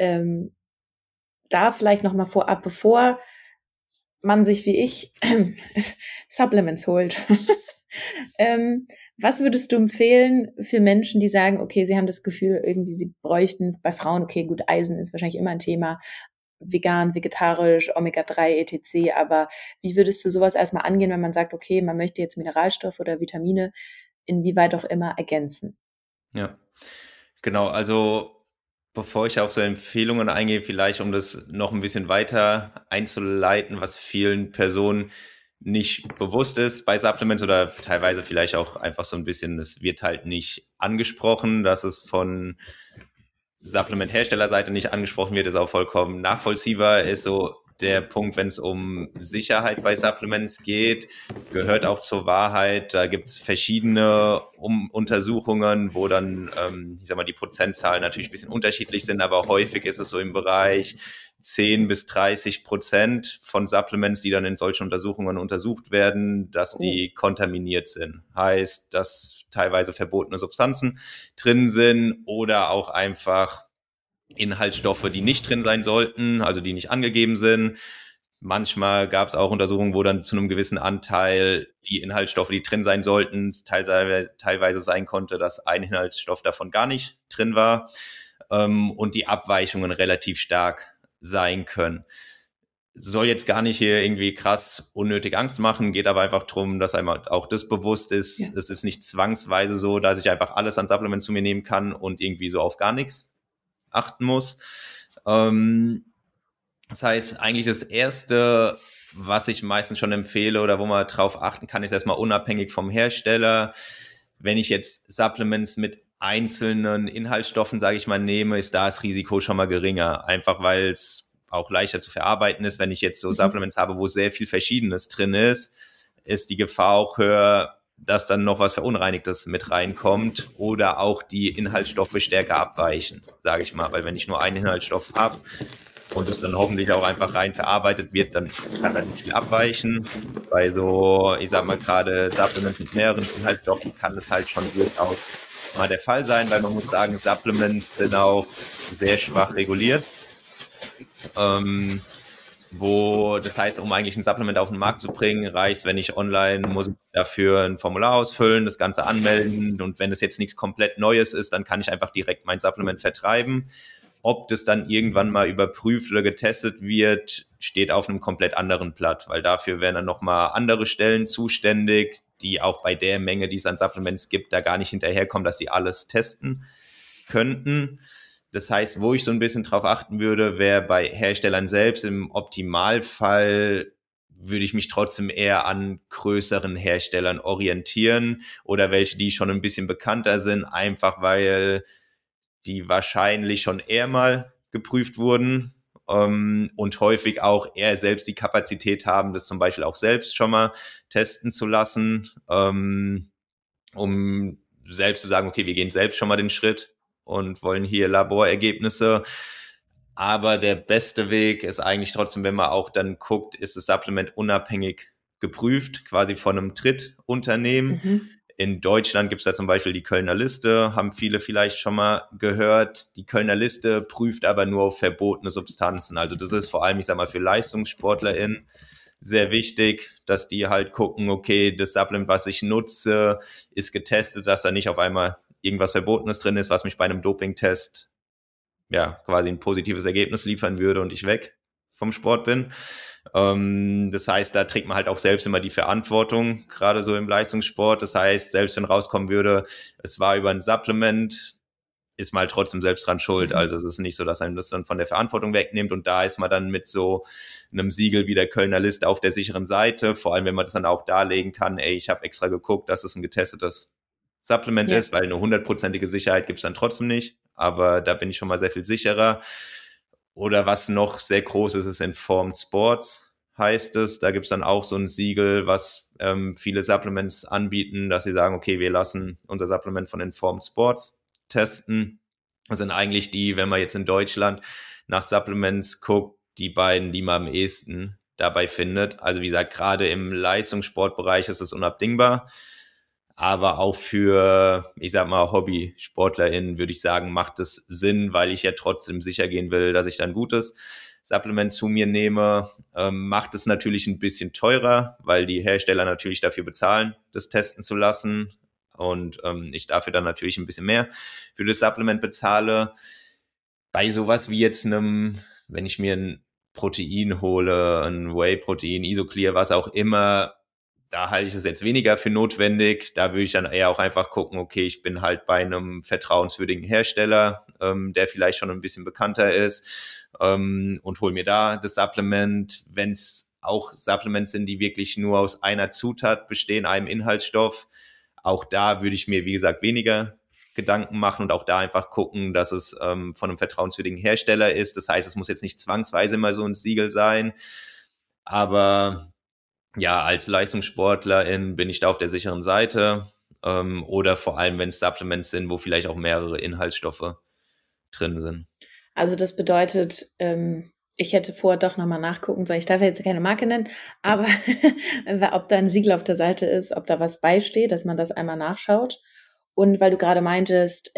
da vielleicht nochmal vorab, bevor man sich wie ich Supplements holt. Was würdest du empfehlen für Menschen, die sagen, okay, sie haben das Gefühl, irgendwie sie bräuchten bei Frauen, okay, gut, Eisen ist wahrscheinlich immer ein Thema, vegan, vegetarisch, Omega-3, etc. Aber wie würdest du sowas erstmal angehen, wenn man sagt, okay, man möchte jetzt Mineralstoffe oder Vitamine, inwieweit auch immer, ergänzen? Ja, genau. Also bevor ich auf so Empfehlungen eingehe, vielleicht um das noch ein bisschen weiter einzuleiten, was vielen Personen nicht bewusst ist bei Supplements oder teilweise vielleicht auch einfach so ein bisschen, es wird halt nicht angesprochen, dass es von Supplement-Herstellerseite nicht angesprochen wird, ist auch vollkommen nachvollziehbar, ist so der Punkt, wenn es um Sicherheit bei Supplements geht, gehört auch zur Wahrheit. Da gibt es verschiedene Untersuchungen, wo dann, ich sag mal, die Prozentzahlen natürlich ein bisschen unterschiedlich sind, aber häufig ist es so im Bereich 10-30% von Supplements, die dann in solchen Untersuchungen untersucht werden, dass die kontaminiert sind. Heißt, dass teilweise verbotene Substanzen drin sind oder auch einfach Inhaltsstoffe, die nicht drin sein sollten, also die nicht angegeben sind. Manchmal gab es auch Untersuchungen, wo dann zu einem gewissen Anteil die Inhaltsstoffe, die drin sein sollten, teilweise sein konnte, dass ein Inhaltsstoff davon gar nicht drin war und die Abweichungen relativ stark sein können. Soll jetzt gar nicht hier irgendwie krass unnötig Angst machen, geht aber einfach darum, dass einem auch das bewusst ist. Ja. Es ist nicht zwangsweise so, dass ich einfach alles an Supplements zu mir nehmen kann und irgendwie so auf gar nichts achten muss. Das heißt, eigentlich das Erste, was ich meistens schon empfehle oder wo man drauf achten kann, ist erstmal unabhängig vom Hersteller. Wenn ich jetzt Supplements mit einzelnen Inhaltsstoffen, sage ich mal, nehme, ist da das Risiko schon mal geringer. Einfach weil es auch leichter zu verarbeiten ist. Wenn ich jetzt so Supplements habe, wo sehr viel Verschiedenes drin ist, ist die Gefahr auch höher, dass dann noch was Verunreinigtes mit reinkommt oder auch die Inhaltsstoffe stärker abweichen, sage ich mal. Weil wenn ich nur einen Inhaltsstoff habe und es dann hoffentlich auch einfach rein verarbeitet wird, dann kann da nicht viel abweichen. Bei so, ich sag mal gerade Supplements mit mehreren Inhaltsstoffen kann es halt schon durchaus mal der Fall sein, weil man muss sagen, Supplements sind auch sehr schwach reguliert. Das heißt, um eigentlich ein Supplement auf den Markt zu bringen, reicht es, wenn ich online muss dafür ein Formular ausfüllen, das Ganze anmelden und wenn es jetzt nichts komplett Neues ist, dann kann ich einfach direkt mein Supplement vertreiben. Ob das dann irgendwann mal überprüft oder getestet wird, steht auf einem komplett anderen Blatt, weil dafür werden dann nochmal andere Stellen zuständig, die auch bei der Menge, die es an Supplements gibt, da gar nicht hinterherkommen, dass sie alles testen. könnten. Das heißt, wo ich so ein bisschen drauf achten würde, wäre bei Herstellern selbst. Im Optimalfall würde ich mich trotzdem eher an größeren Herstellern orientieren oder welche, die schon ein bisschen bekannter sind, einfach weil die wahrscheinlich schon eher mal geprüft wurden und häufig auch eher selbst die Kapazität haben, das zum Beispiel auch selbst schon mal testen zu lassen, um selbst zu sagen, okay, wir gehen selbst schon mal den Schritt und wollen hier Laborergebnisse. Aber der beste Weg ist eigentlich trotzdem, wenn man auch dann guckt, ist das Supplement unabhängig geprüft, quasi von einem Drittunternehmen. Mhm. In Deutschland gibt es da zum Beispiel die Kölner Liste, haben viele vielleicht schon mal gehört. Die Kölner Liste prüft aber nur auf verbotene Substanzen. Also das ist vor allem, ich sag mal, für LeistungssportlerInnen sehr wichtig, dass die halt gucken, okay, das Supplement, was ich nutze, ist getestet, dass da nicht auf einmal irgendwas Verbotenes drin ist, was mich bei einem Dopingtest ja quasi ein positives Ergebnis liefern würde und ich weg vom Sport bin. Das heißt, da trägt man halt auch selbst immer die Verantwortung, gerade so im Leistungssport. Das heißt, selbst wenn rauskommen würde, es war über ein Supplement, ist man halt trotzdem selbst dran schuld. Also es ist nicht so, dass einem das dann von der Verantwortung wegnimmt und da ist man dann mit so einem Siegel wie der Kölner Liste auf der sicheren Seite, vor allem wenn man das dann auch darlegen kann, ey, ich habe extra geguckt, dass es ein getestetes Supplement ist, weil eine 100%ige Sicherheit gibt's dann trotzdem nicht, aber da bin ich schon mal sehr viel sicherer. Oder was noch sehr groß ist, ist Informed Sports, heißt es. Da gibt's dann auch so ein Siegel, was viele Supplements anbieten, dass sie sagen, okay, wir lassen unser Supplement von Informed Sports testen. Das sind eigentlich die, wenn man jetzt in Deutschland nach Supplements guckt, die beiden, die man am ehesten dabei findet. Also wie gesagt, gerade im Leistungssportbereich ist es unabdingbar. Aber auch für, ich sag mal, HobbysportlerInnen würde ich sagen, macht es Sinn, weil ich ja trotzdem sicher gehen will, dass ich dann gutes Supplement zu mir nehme. Macht es natürlich ein bisschen teurer, weil die Hersteller natürlich dafür bezahlen, das testen zu lassen. Und ich dafür dann natürlich ein bisschen mehr für das Supplement bezahle. Bei sowas wie jetzt einem, wenn ich mir ein Protein hole, ein Whey-Protein, Isoclear, was auch immer, da halte ich es jetzt weniger für notwendig. Da würde ich dann eher auch einfach gucken, okay, ich bin halt bei einem vertrauenswürdigen Hersteller, der vielleicht schon ein bisschen bekannter ist, und hole mir da das Supplement. Wenn es auch Supplements sind, die wirklich nur aus einer Zutat bestehen, einem Inhaltsstoff, auch da würde ich mir, wie gesagt, weniger Gedanken machen und auch da einfach gucken, dass es von einem vertrauenswürdigen Hersteller ist. Das heißt, es muss jetzt nicht zwangsweise mal so ein Siegel sein, aber ja, als Leistungssportlerin bin ich da auf der sicheren Seite, oder vor allem, wenn es Supplements sind, wo vielleicht auch mehrere Inhaltsstoffe drin sind. Also das bedeutet, ich hätte vor, doch nochmal nachgucken sollen. Ich darf jetzt keine Marke nennen, aber ob da ein Siegel auf der Seite ist, ob da was beisteht, dass man das einmal nachschaut. Und weil du gerade meintest,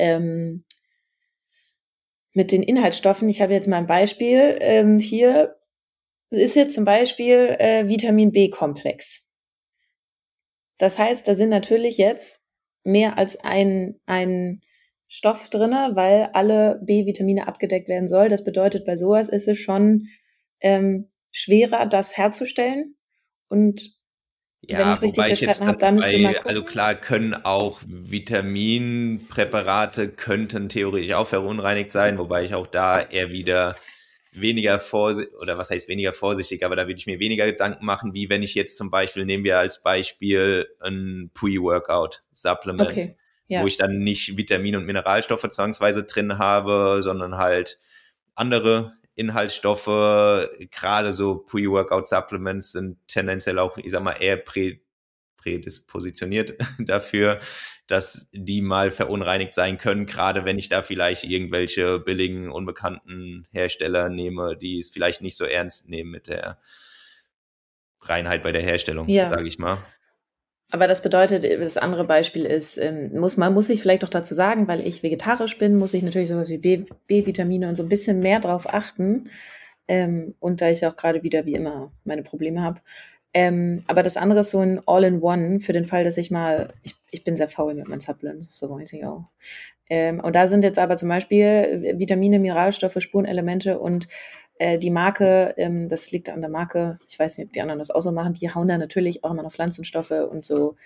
mit den Inhaltsstoffen, ich habe jetzt mal ein Beispiel, hier ist jetzt zum Beispiel Vitamin B-Komplex. Das heißt, da sind natürlich jetzt mehr als ein Stoff drinne, weil alle B-Vitamine abgedeckt werden soll. Das bedeutet, bei sowas ist es schon schwerer, das herzustellen. Und ja, wenn ich es richtig verstanden habe, da müsste man gucken. Also klar können auch Vitaminpräparate könnten theoretisch auch verunreinigt sein, wobei ich auch da eher wieder weniger vorsichtig, oder was heißt weniger vorsichtig, aber da würde ich mir weniger Gedanken machen, wie wenn ich jetzt zum Beispiel, nehmen wir als Beispiel ein Pre-Workout-Supplement, Okay, ja. wo ich dann nicht Vitamine und Mineralstoffe zwangsweise drin habe, sondern halt andere Inhaltsstoffe. Gerade so Pre-Workout-Supplements sind tendenziell auch, ich sag mal, eher prädispositioniert dafür, dass die mal verunreinigt sein können, gerade wenn ich da vielleicht irgendwelche billigen, unbekannten Hersteller nehme, die es vielleicht nicht so ernst nehmen mit der Reinheit bei der Herstellung, Ja. sage ich mal. Aber das bedeutet, das andere Beispiel ist, muss ich vielleicht doch dazu sagen, weil ich vegetarisch bin, muss ich natürlich sowas wie B-Vitamine und so ein bisschen mehr drauf achten. Und da ich auch gerade wieder wie immer meine Probleme habe. Aber das andere ist so ein All-in-One für den Fall, dass ich bin sehr faul mit meinen Supplements, so weiß ich auch. Und da sind jetzt aber zum Beispiel Vitamine, Mineralstoffe, Spurenelemente und die Marke, das liegt an der Marke, ich weiß nicht, ob die anderen das auch so machen, die hauen da natürlich auch immer noch Pflanzenstoffe und so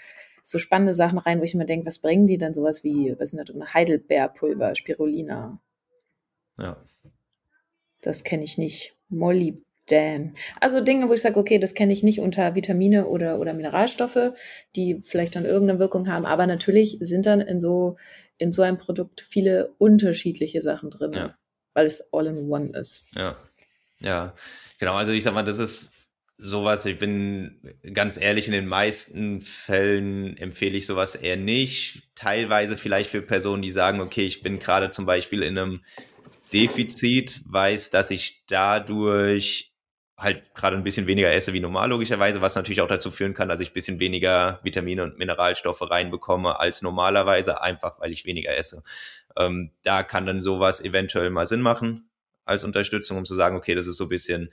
so spannende Sachen rein, wo ich mir denke, was bringen die denn, sowas wie, was ist denn das, Heidelbeerpulver, Spirulina. Ja. Das kenne ich nicht. Molybdän. Also Dinge, wo ich sage, okay, das kenne ich nicht unter Vitamine oder Mineralstoffe, die vielleicht dann irgendeine Wirkung haben. Aber natürlich sind dann in so einem Produkt viele unterschiedliche Sachen drin, weil es all in one ist. Ja, genau. Also ich sag mal, das ist sowas, ich bin ganz ehrlich, in den meisten Fällen empfehle ich sowas eher nicht. Teilweise vielleicht für Personen, die sagen, okay, ich bin gerade zum Beispiel in einem Defizit, weiß, dass ich dadurch halt gerade ein bisschen weniger esse wie normal logischerweise, was natürlich auch dazu führen kann, dass ich ein bisschen weniger Vitamine und Mineralstoffe reinbekomme als normalerweise, einfach weil ich weniger esse. Da kann dann sowas eventuell mal Sinn machen als Unterstützung, um zu sagen, okay, das ist so ein bisschen,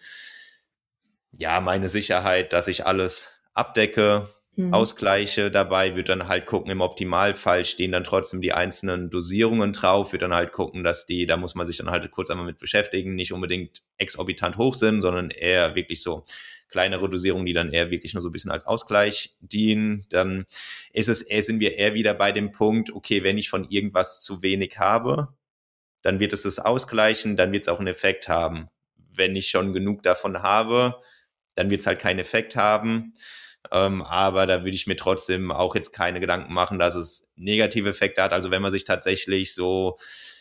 ja, meine Sicherheit, dass ich alles abdecke, ausgleiche dabei, würde dann halt gucken, im Optimalfall stehen dann trotzdem die einzelnen Dosierungen drauf, würde dann halt gucken, dass die, da muss man sich dann halt kurz einmal mit beschäftigen, nicht unbedingt exorbitant hoch sind, sondern eher wirklich so kleinere Dosierungen, die dann eher wirklich nur so ein bisschen als Ausgleich dienen. Dann sind wir eher wieder bei dem Punkt, okay, wenn ich von irgendwas zu wenig habe, dann wird es das ausgleichen, dann wird es auch einen Effekt haben. Wenn ich schon genug davon habe, dann wird es halt keinen Effekt haben. Aber da würde ich mir trotzdem auch jetzt keine Gedanken machen, dass es negative Effekte hat. Also wenn man sich tatsächlich so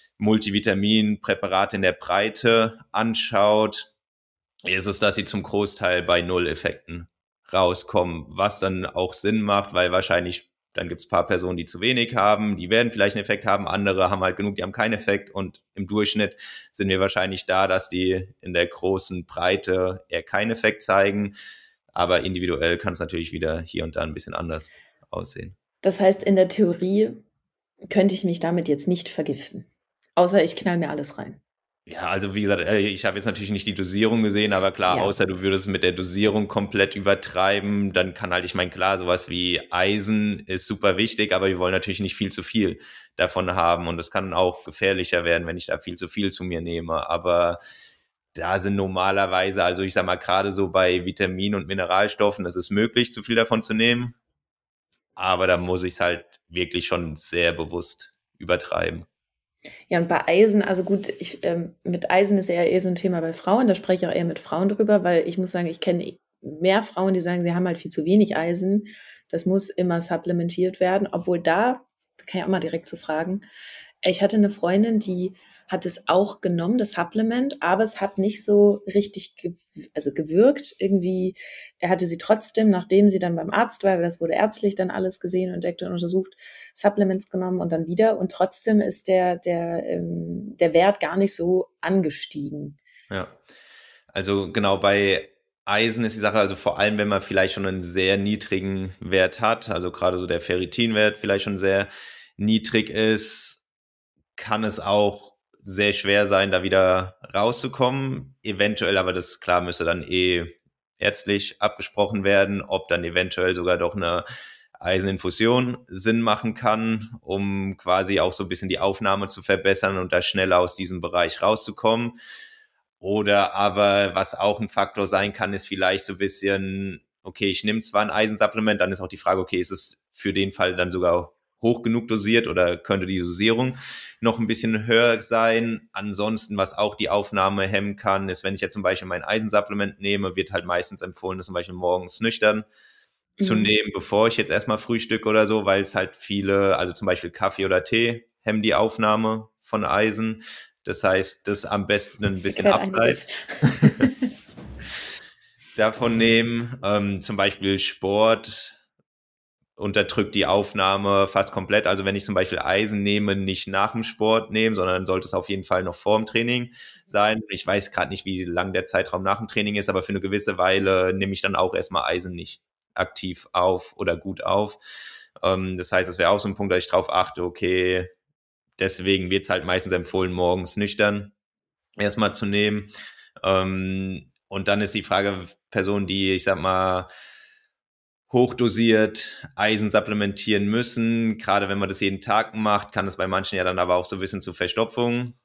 Multivitaminpräparate in der Breite anschaut, ist es, dass sie zum Großteil bei Null-Effekten rauskommen, was dann auch Sinn macht, weil wahrscheinlich dann gibt es ein paar Personen, die zu wenig haben, die werden vielleicht einen Effekt haben, andere haben halt genug, die haben keinen Effekt und im Durchschnitt sind wir wahrscheinlich da, dass die in der großen Breite eher keinen Effekt zeigen, aber individuell kann es natürlich wieder hier und da ein bisschen anders aussehen. Das heißt, in der Theorie könnte ich mich damit jetzt nicht vergiften, außer ich knall mir alles rein. Ja, also wie gesagt, ich habe jetzt natürlich nicht die Dosierung gesehen, aber klar, Ja. außer du würdest mit der Dosierung komplett übertreiben, dann kann halt, ich meine, klar, sowas wie Eisen ist super wichtig, aber wir wollen natürlich nicht viel zu viel davon haben und das kann auch gefährlicher werden, wenn ich da viel zu viel zu mir nehme, aber da sind normalerweise, also ich sag mal, gerade so bei Vitaminen und Mineralstoffen, es ist möglich, zu viel davon zu nehmen, aber da muss ich es halt wirklich schon sehr bewusst übertreiben. Ja, und bei Eisen, also gut, mit Eisen ist ja eher so ein Thema bei Frauen, da spreche ich auch eher mit Frauen drüber, weil ich muss sagen, ich kenne mehr Frauen, die sagen, sie haben halt viel zu wenig Eisen. Das muss immer supplementiert werden, obwohl da kann ich auch mal direkt zu fragen. Ich hatte eine Freundin, die hat es auch genommen, das Supplement, aber es hat nicht so richtig gewirkt. Irgendwie, er hatte sie trotzdem, nachdem sie dann beim Arzt war, weil das wurde ärztlich dann alles gesehen und entdeckt und untersucht, Supplements genommen und dann wieder. Und trotzdem ist der Wert gar nicht so angestiegen. Ja, also genau bei Eisen ist die Sache, also vor allem, wenn man vielleicht schon einen sehr niedrigen Wert hat, also gerade so der Ferritinwert vielleicht schon sehr niedrig ist, kann es auch sehr schwer sein, da wieder rauszukommen. Eventuell, aber das klar müsste dann ärztlich abgesprochen werden, ob dann eventuell sogar doch eine Eiseninfusion Sinn machen kann, um quasi auch so ein bisschen die Aufnahme zu verbessern und da schneller aus diesem Bereich rauszukommen. Oder aber, was auch ein Faktor sein kann, ist vielleicht so ein bisschen, okay, ich nehme zwar ein Eisensupplement, dann ist auch die Frage, okay, ist es für den Fall dann sogar hoch genug dosiert oder könnte die Dosierung noch ein bisschen höher sein? Ansonsten, was auch die Aufnahme hemmen kann, ist, wenn ich jetzt zum Beispiel mein Eisensupplement nehme, wird halt meistens empfohlen, das zum Beispiel morgens nüchtern zu nehmen, bevor ich jetzt erstmal frühstücke oder so, weil es halt viele, also zum Beispiel Kaffee oder Tee, hemmen die Aufnahme von Eisen. Das heißt, das am besten ein bisschen abseits davon nehmen. Zum Beispiel Sport unterdrückt die Aufnahme fast komplett. Also wenn ich zum Beispiel Eisen nehme, nicht nach dem Sport nehmen, sondern dann sollte es auf jeden Fall noch vor dem Training sein. Ich weiß gerade nicht, wie lang der Zeitraum nach dem Training ist, aber für eine gewisse Weile nehme ich dann auch erstmal Eisen nicht aktiv auf oder gut auf. Das heißt, das wäre auch so ein Punkt, dass ich darauf achte, okay, deswegen wird es halt meistens empfohlen, morgens nüchtern erstmal zu nehmen. Und dann ist die Frage, Personen, die, ich sag mal, hochdosiert Eisen supplementieren müssen, gerade wenn man das jeden Tag macht, kann es bei manchen ja dann aber auch so ein bisschen zu Verstopfung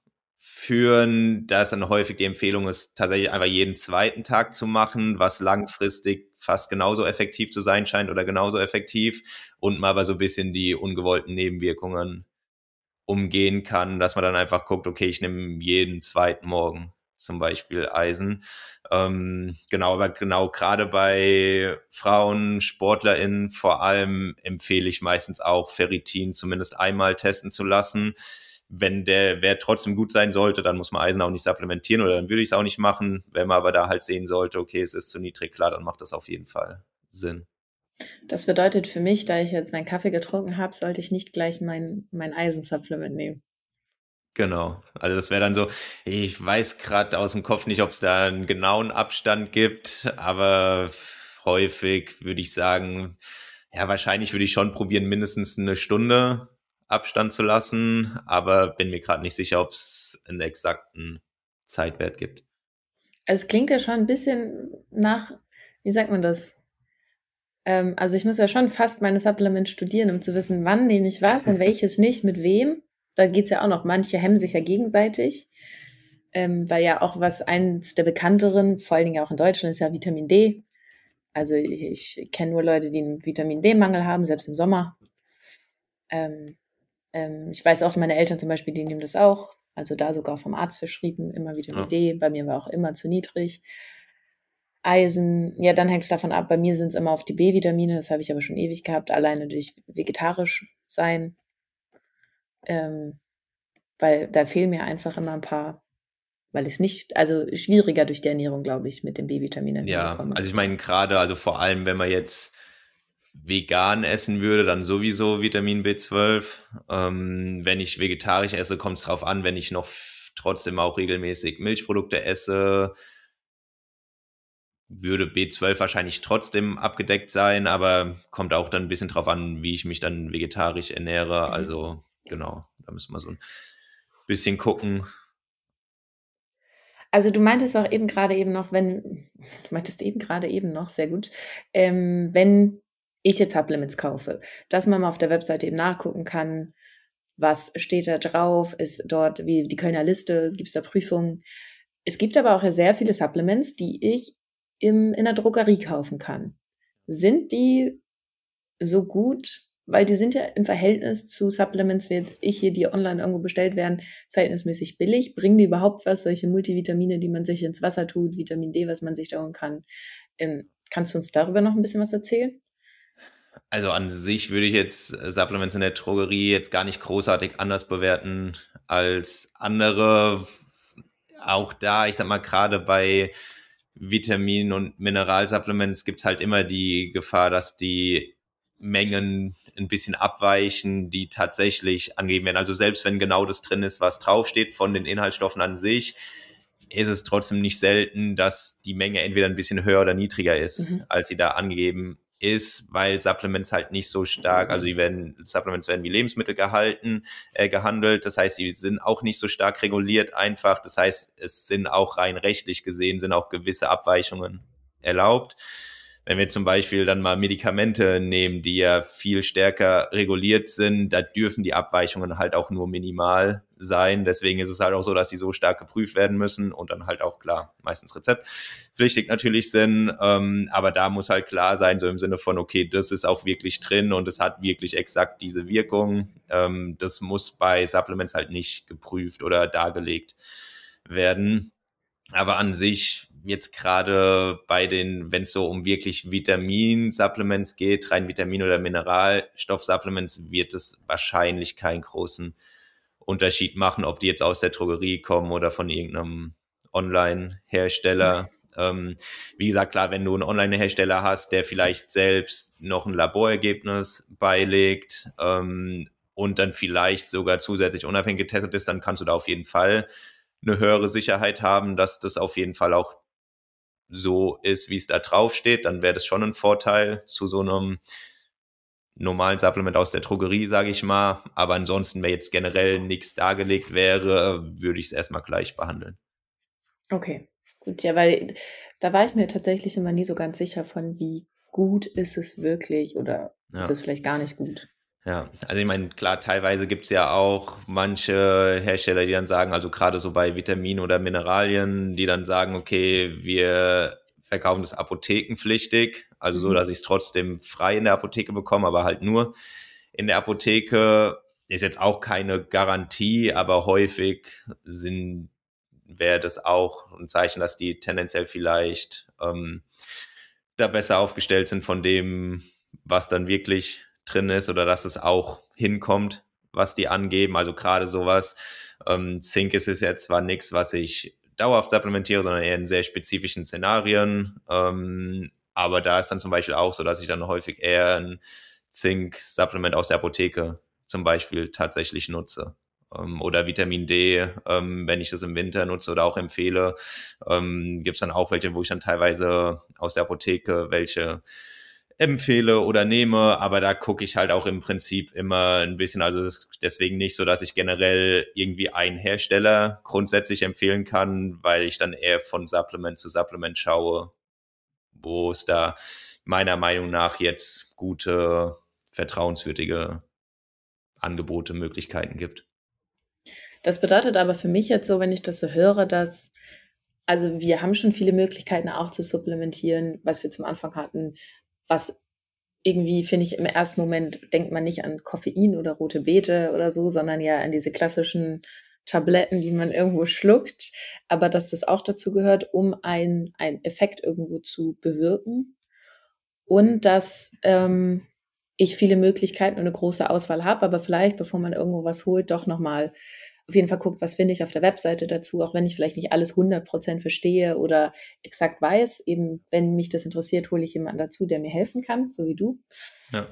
führen. Da ist dann häufig die Empfehlung, es tatsächlich einfach jeden zweiten Tag zu machen, was langfristig fast genauso effektiv zu sein scheint oder genauso effektiv und man aber so ein bisschen die ungewollten Nebenwirkungen umgehen kann, dass man dann einfach guckt, okay, ich nehme jeden zweiten Morgen zum Beispiel Eisen. Genau, aber genau gerade bei Frauen, SportlerInnen vor allem empfehle ich meistens auch Ferritin zumindest einmal testen zu lassen. Wenn der Wert trotzdem gut sein sollte, dann muss man Eisen auch nicht supplementieren oder dann würde ich es auch nicht machen. Wenn man aber da halt sehen sollte, okay, es ist zu niedrig, klar, dann macht das auf jeden Fall Sinn. Das bedeutet für mich, da ich jetzt meinen Kaffee getrunken habe, sollte ich nicht gleich mein Eisensupplement nehmen. Genau, also das wäre dann so, ich weiß gerade aus dem Kopf nicht, ob es da einen genauen Abstand gibt, aber häufig würde ich sagen, ja, wahrscheinlich würde ich schon probieren, mindestens eine Stunde Abstand zu lassen, aber bin mir gerade nicht sicher, ob es einen exakten Zeitwert gibt. Also es klingt ja schon ein bisschen nach, wie sagt man das? Also ich muss ja schon fast meine Supplements studieren, um zu wissen, wann nehme ich was und welches nicht, mit wem. Da geht's ja auch noch, manche hemmen sich ja gegenseitig, weil ja auch was eins der bekannteren, vor allen Dingen auch in Deutschland, ist ja Vitamin D. Also ich kenne nur Leute, die einen Vitamin D-Mangel haben, selbst im Sommer. Ähm, ich weiß auch, meine Eltern zum Beispiel, die nehmen das auch. Also da sogar vom Arzt verschrieben, immer Vitamin D. Bei mir war auch immer zu niedrig. Eisen, ja, dann hängt es davon ab. Bei mir sind es immer auf die B-Vitamine, das habe ich aber schon ewig gehabt, alleine durch vegetarisch sein. Weil da fehlen mir einfach immer ein paar, weil es nicht, also schwieriger durch die Ernährung, glaube ich, mit den B-Vitaminen Ja, hinbekomme. also ich meine gerade, also vor allem, wenn man jetzt vegan essen würde, dann sowieso Vitamin B12. Wenn ich vegetarisch esse, kommt es drauf an, wenn ich noch trotzdem auch regelmäßig Milchprodukte esse, würde B12 wahrscheinlich trotzdem abgedeckt sein, aber kommt auch dann ein bisschen drauf an, wie ich mich dann vegetarisch ernähre. Also genau, da müssen wir so ein bisschen gucken. Also du meintest auch eben gerade eben noch, sehr gut, wenn ich jetzt Supplements kaufe, dass man mal auf der Webseite eben nachgucken kann, was steht da drauf, ist dort wie die Kölner Liste, gibt es da Prüfungen. Es gibt aber auch sehr viele Supplements, die ich in der Drogerie kaufen kann. Sind die so gut? Weil die sind ja im Verhältnis zu Supplements, wie jetzt ich hier, die online irgendwo bestellt werden, verhältnismäßig billig. Bringen die überhaupt was? Solche Multivitamine, die man sich ins Wasser tut, Vitamin D, was man sich da holen kann. Kannst du uns darüber noch ein bisschen was erzählen? Also an sich würde ich jetzt Supplements in der Drogerie jetzt gar nicht großartig anders bewerten als andere. Auch da, ich sag mal, gerade bei Vitamin- und Mineralsupplements gibt es halt immer die Gefahr, dass die Mengen ein bisschen abweichen, die tatsächlich angegeben werden. Also selbst wenn genau das drin ist, was draufsteht von den Inhaltsstoffen an sich, ist es trotzdem nicht selten, dass die Menge entweder ein bisschen höher oder niedriger ist, als sie da angegeben ist, weil Supplements halt nicht so stark, also Supplements werden wie Lebensmittel gehandelt, das heißt, die sind auch nicht so stark reguliert einfach, das heißt, es sind auch rein rechtlich gesehen, sind auch gewisse Abweichungen erlaubt. Wenn wir zum Beispiel dann mal Medikamente nehmen, die ja viel stärker reguliert sind, da dürfen die Abweichungen halt auch nur minimal sein. Deswegen ist es halt auch so, dass die so stark geprüft werden müssen und dann halt auch klar, meistens rezeptpflichtig natürlich sind. Aber da muss halt klar sein, so im Sinne von, okay, das ist auch wirklich drin und es hat wirklich exakt diese Wirkung. Das muss bei Supplements halt nicht geprüft oder dargelegt werden. Aber an sich, jetzt gerade wenn es so um wirklich Vitamin-Supplements geht, rein Vitamin- oder Mineralstoff-Supplements, wird es wahrscheinlich keinen großen Unterschied machen, ob die jetzt aus der Drogerie kommen oder von irgendeinem Online-Hersteller. Wie gesagt, klar, wenn du einen Online-Hersteller hast, der vielleicht selbst noch ein Laborergebnis beilegt und dann vielleicht sogar zusätzlich unabhängig getestet ist, dann kannst du da auf jeden Fall eine höhere Sicherheit haben, dass das auf jeden Fall auch so ist, wie es da drauf steht, dann wäre das schon ein Vorteil zu so einem normalen Supplement aus der Drogerie, sage ich mal. Aber ansonsten, wenn jetzt generell nichts dargelegt wäre, würde ich es erstmal gleich behandeln. Okay, gut, ja, weil da war ich mir tatsächlich immer nie so ganz sicher von, wie gut ist es wirklich oder ist es vielleicht gar nicht gut. Ja, also ich meine, klar, teilweise gibt es ja auch manche Hersteller, die dann sagen, also gerade so bei Vitaminen oder Mineralien, die dann sagen, okay, wir verkaufen das apothekenpflichtig, also so, dass ich es trotzdem frei in der Apotheke bekomme, aber halt nur in der Apotheke. Ist jetzt auch keine Garantie, aber häufig wäre das auch ein Zeichen, dass die tendenziell vielleicht da besser aufgestellt sind von dem, was dann wirklich drin ist oder dass es auch hinkommt, was die angeben. Also gerade sowas. Zink ist es jetzt zwar nichts, was ich dauerhaft supplementiere, sondern eher in sehr spezifischen Szenarien. Aber da ist dann zum Beispiel auch so, dass ich dann häufig eher ein Zink-Supplement aus der Apotheke zum Beispiel tatsächlich nutze. Oder Vitamin D, wenn ich das im Winter nutze oder auch empfehle. Gibt es dann auch welche, wo ich dann teilweise aus der Apotheke welche empfehle oder nehme, aber da gucke ich halt auch im Prinzip immer ein bisschen, also es ist deswegen nicht so, dass ich generell irgendwie einen Hersteller grundsätzlich empfehlen kann, weil ich dann eher von Supplement zu Supplement schaue, wo es da meiner Meinung nach jetzt gute, vertrauenswürdige Angebote, Möglichkeiten gibt. Das bedeutet aber für mich jetzt so, wenn ich das so höre, dass, also wir haben schon viele Möglichkeiten auch zu supplementieren, was wir zum Anfang hatten, was irgendwie, finde ich, im ersten Moment denkt man nicht an Koffein oder rote Beete oder so, sondern ja an diese klassischen Tabletten, die man irgendwo schluckt, aber dass das auch dazu gehört, um einen Effekt irgendwo zu bewirken und dass ich viele Möglichkeiten und eine große Auswahl habe, aber vielleicht, bevor man irgendwo was holt, doch nochmal auf jeden Fall guckt, was finde ich auf der Webseite dazu, auch wenn ich vielleicht nicht alles 100% verstehe oder exakt weiß. Eben, wenn mich das interessiert, hole ich jemanden dazu, der mir helfen kann, so wie du. Ja.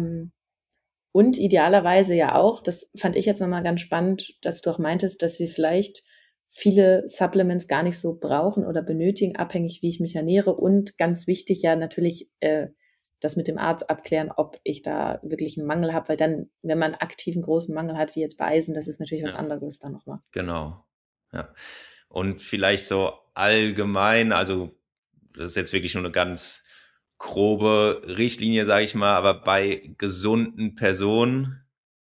Und idealerweise ja auch, das fand ich jetzt nochmal ganz spannend, dass du auch meintest, dass wir vielleicht viele Supplements gar nicht so brauchen oder benötigen, abhängig wie ich mich ernähre. Und ganz wichtig ja natürlich das mit dem Arzt abklären, ob ich da wirklich einen Mangel habe, weil dann, wenn man aktiv einen großen Mangel hat, wie jetzt bei Eisen, das ist natürlich was anderes dann nochmal. Genau, ja. Und vielleicht so allgemein, also das ist jetzt wirklich nur eine ganz grobe Richtlinie, sage ich mal, aber bei gesunden Personen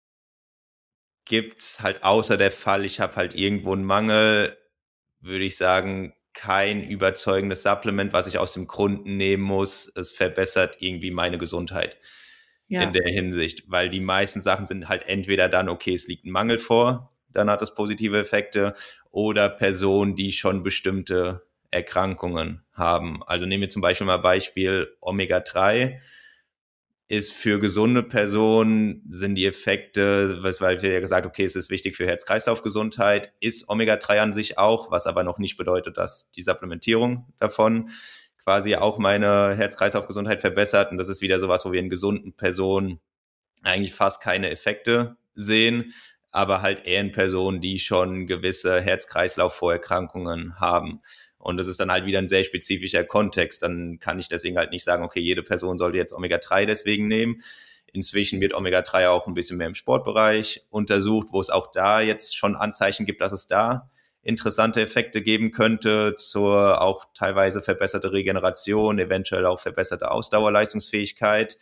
gibt's halt außer der Fall, ich habe halt irgendwo einen Mangel, würde ich sagen, kein überzeugendes Supplement, was ich aus dem Grund nehmen muss. Es verbessert irgendwie meine Gesundheit in der Hinsicht, weil die meisten Sachen sind halt entweder dann, okay, es liegt ein Mangel vor, dann hat es positive Effekte, oder Personen, die schon bestimmte Erkrankungen haben. Also nehmen wir zum Beispiel mal Beispiel Omega-3 ist für gesunde Personen, sind die Effekte, weil wir ja gesagt, okay, es ist wichtig für Herz-Kreislauf-Gesundheit, ist Omega-3 an sich auch, was aber noch nicht bedeutet, dass die Supplementierung davon quasi auch meine Herz-Kreislauf-Gesundheit verbessert. Und das ist wieder sowas, wo wir in gesunden Personen eigentlich fast keine Effekte sehen, aber halt eher in Personen, die schon gewisse Herz-Kreislauf-Vorerkrankungen haben. Und das ist dann halt wieder ein sehr spezifischer Kontext. Dann kann ich deswegen halt nicht sagen, okay, jede Person sollte jetzt Omega-3 deswegen nehmen. Inzwischen wird Omega-3 auch ein bisschen mehr im Sportbereich untersucht, wo es auch da jetzt schon Anzeichen gibt, dass es da interessante Effekte geben könnte zur auch teilweise verbesserte Regeneration, eventuell auch verbesserte Ausdauerleistungsfähigkeit.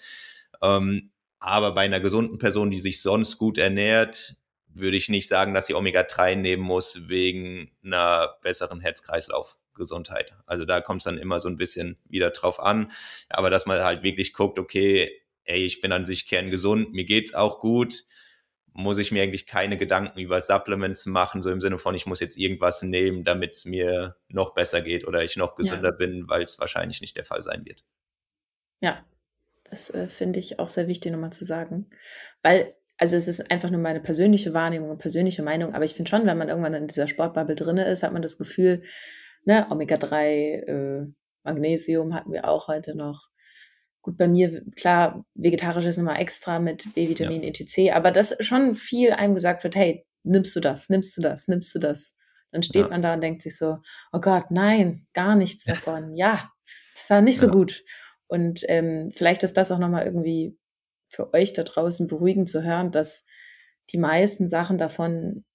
Aber bei einer gesunden Person, die sich sonst gut ernährt, würde ich nicht sagen, dass sie Omega-3 nehmen muss wegen einer besseren Herz-Kreislauf-Gesundheit. Also da kommt es dann immer so ein bisschen wieder drauf an. Aber dass man halt wirklich guckt, okay, ey, ich bin an sich kerngesund, mir geht's auch gut, muss ich mir eigentlich keine Gedanken über Supplements machen, so im Sinne von, ich muss jetzt irgendwas nehmen, damit es mir noch besser geht oder ich noch gesünder bin, weil es wahrscheinlich nicht der Fall sein wird. Ja, das finde ich auch sehr wichtig nochmal zu sagen, weil, also es ist einfach nur meine persönliche Wahrnehmung und persönliche Meinung, aber ich finde schon, wenn man irgendwann in dieser Sportbubble drin ist, hat man das Gefühl, ne, Omega-3, Magnesium hatten wir auch heute noch. Gut, bei mir, klar, vegetarisch ist nochmal extra mit B-Vitamin, etc., aber dass schon viel einem gesagt wird, hey, nimmst du das, nimmst du das, nimmst du das? Dann steht man da und denkt sich so, oh Gott, nein, gar nichts davon. Ja, das war nicht so gut. Und vielleicht ist das auch nochmal irgendwie für euch da draußen beruhigend zu hören, dass die meisten Sachen davon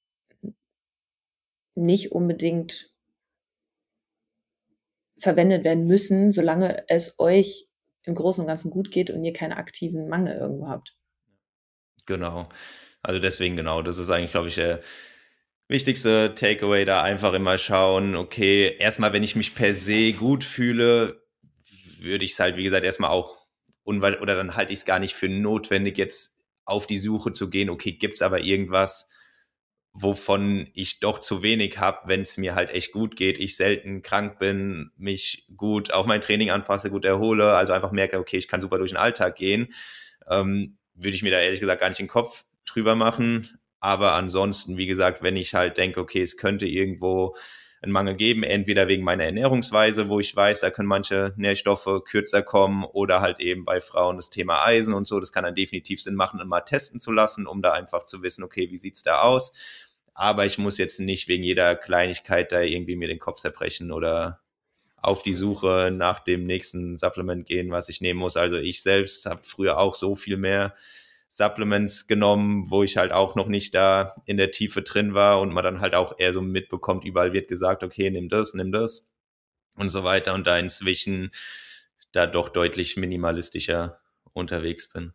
nicht unbedingt verwendet werden müssen, solange es euch im Großen und Ganzen gut geht und ihr keinen aktiven Mangel irgendwo habt. Genau. Also deswegen genau, das ist eigentlich, glaube ich, der wichtigste Takeaway, da einfach immer schauen, okay, erstmal, wenn ich mich per se gut fühle, würde ich es halt, wie gesagt, erstmal auch oder dann halte ich es gar nicht für notwendig, jetzt auf die Suche zu gehen, okay, gibt's aber irgendwas, wovon ich doch zu wenig habe, wenn es mir halt echt gut geht, ich selten krank bin, mich gut auf mein Training anpasse, gut erhole, also einfach merke, okay, ich kann super durch den Alltag gehen, würde ich mir da ehrlich gesagt gar nicht den Kopf drüber machen. Aber ansonsten, wie gesagt, wenn ich halt denke, okay, es könnte irgendwo einen Mangel geben, entweder wegen meiner Ernährungsweise, wo ich weiß, da können manche Nährstoffe kürzer kommen, oder halt eben bei Frauen das Thema Eisen und so, das kann dann definitiv Sinn machen, mal testen zu lassen, um da einfach zu wissen, okay, wie sieht's da aus? Aber ich muss jetzt nicht wegen jeder Kleinigkeit da irgendwie mir den Kopf zerbrechen oder auf die Suche nach dem nächsten Supplement gehen, was ich nehmen muss. Also ich selbst habe früher auch so viel mehr Supplements genommen, wo ich halt auch noch nicht da in der Tiefe drin war und man dann halt auch eher so mitbekommt, überall wird gesagt, okay, nimm das und so weiter, und da inzwischen da doch deutlich minimalistischer unterwegs bin.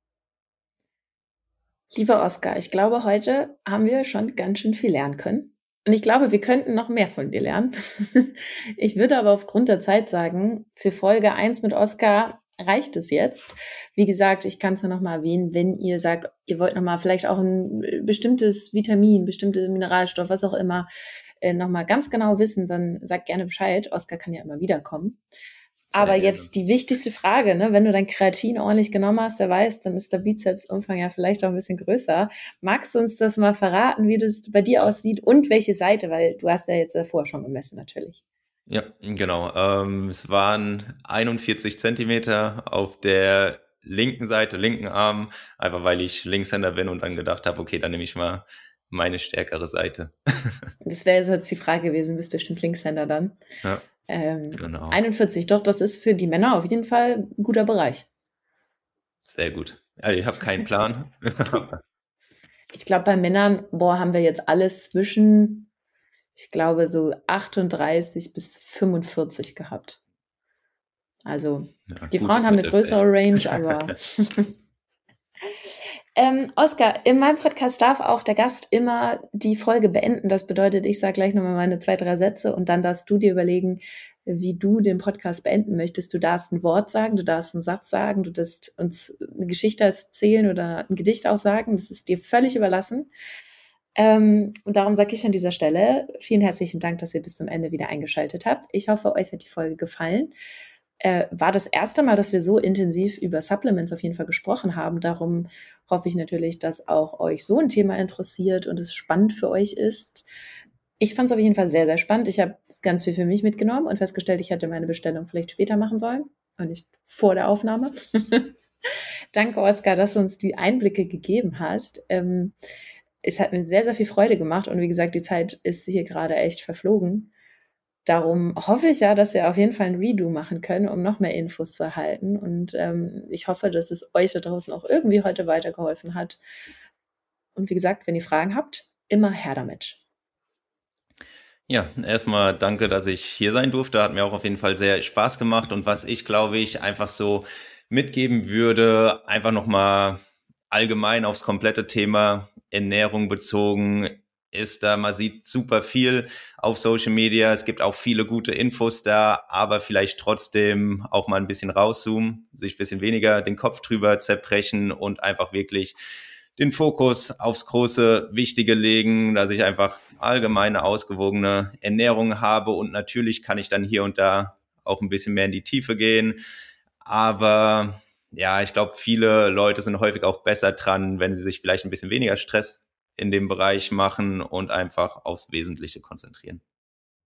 Lieber Oskar, ich glaube, heute haben wir schon ganz schön viel lernen können. Und ich glaube, wir könnten noch mehr von dir lernen. Ich würde aber aufgrund der Zeit sagen, für Folge 1 mit Oskar reicht es jetzt. Wie gesagt, ich kann es nur noch mal erwähnen, wenn ihr sagt, ihr wollt noch mal vielleicht auch ein bestimmtes Vitamin, bestimmte Mineralstoff, was auch immer, noch mal ganz genau wissen, dann sagt gerne Bescheid. Oskar kann ja immer wiederkommen. Aber jetzt die wichtigste Frage, ne? Wenn du dein Kreatin ordentlich genommen hast, wer weiß, dann ist der Bizepsumfang ja vielleicht auch ein bisschen größer. Magst du uns das mal verraten, wie das bei dir aussieht und welche Seite? Weil du hast ja jetzt vorher schon gemessen, natürlich. Ja, genau. Es waren 41 Zentimeter auf der linken Seite, linken Arm, einfach weil ich Linkshänder bin und dann gedacht habe, okay, dann nehme ich mal meine stärkere Seite. Das wäre jetzt die Frage gewesen, bist bestimmt Linkshänder dann. Ja, genau. 41, doch, das ist für die Männer auf jeden Fall ein guter Bereich. Sehr gut. Also ich habe keinen Plan. Ich glaube, bei Männern, haben wir jetzt alles zwischen, ich glaube, so 38 bis 45 gehabt. Also, ja, die Frauen haben eine größere Range, aber Oskar, in meinem Podcast darf auch der Gast immer die Folge beenden. Das bedeutet, ich sage gleich nochmal meine 2, 3 Sätze und dann darfst du dir überlegen, wie du den Podcast beenden möchtest. Du darfst ein Wort sagen, du darfst einen Satz sagen, du darfst uns eine Geschichte erzählen oder ein Gedicht auch sagen. Das ist dir völlig überlassen. Und darum sage ich an dieser Stelle vielen herzlichen Dank, dass ihr bis zum Ende wieder eingeschaltet habt. Ich hoffe, euch hat die Folge gefallen. War das erste Mal, dass wir so intensiv über Supplements auf jeden Fall gesprochen haben. Darum hoffe ich natürlich, dass auch euch so ein Thema interessiert und es spannend für euch ist. Ich fand es auf jeden Fall sehr, sehr spannend. Ich habe ganz viel für mich mitgenommen und festgestellt, ich hätte meine Bestellung vielleicht später machen sollen und nicht vor der Aufnahme. Danke, Oskar, dass du uns die Einblicke gegeben hast. Es hat mir sehr, sehr viel Freude gemacht und wie gesagt, die Zeit ist hier gerade echt verflogen. Darum hoffe ich ja, dass wir auf jeden Fall ein Redo machen können, um noch mehr Infos zu erhalten. Und ich hoffe, dass es euch da draußen auch irgendwie heute weitergeholfen hat. Und wie gesagt, wenn ihr Fragen habt, immer her damit. Ja, erstmal danke, dass ich hier sein durfte. Hat mir auch auf jeden Fall sehr Spaß gemacht. Und was ich, glaube ich, einfach so mitgeben würde, einfach nochmal allgemein aufs komplette Thema Ernährung bezogen, ist da, man sieht super viel auf Social Media, es gibt auch viele gute Infos da, aber vielleicht trotzdem auch mal ein bisschen rauszoomen, sich ein bisschen weniger den Kopf drüber zerbrechen und einfach wirklich den Fokus aufs große Wichtige legen, dass ich einfach allgemeine ausgewogene Ernährung habe und natürlich kann ich dann hier und da auch ein bisschen mehr in die Tiefe gehen, aber ja, ich glaube, viele Leute sind häufig auch besser dran, wenn sie sich vielleicht ein bisschen weniger Stress in dem Bereich machen und einfach aufs Wesentliche konzentrieren.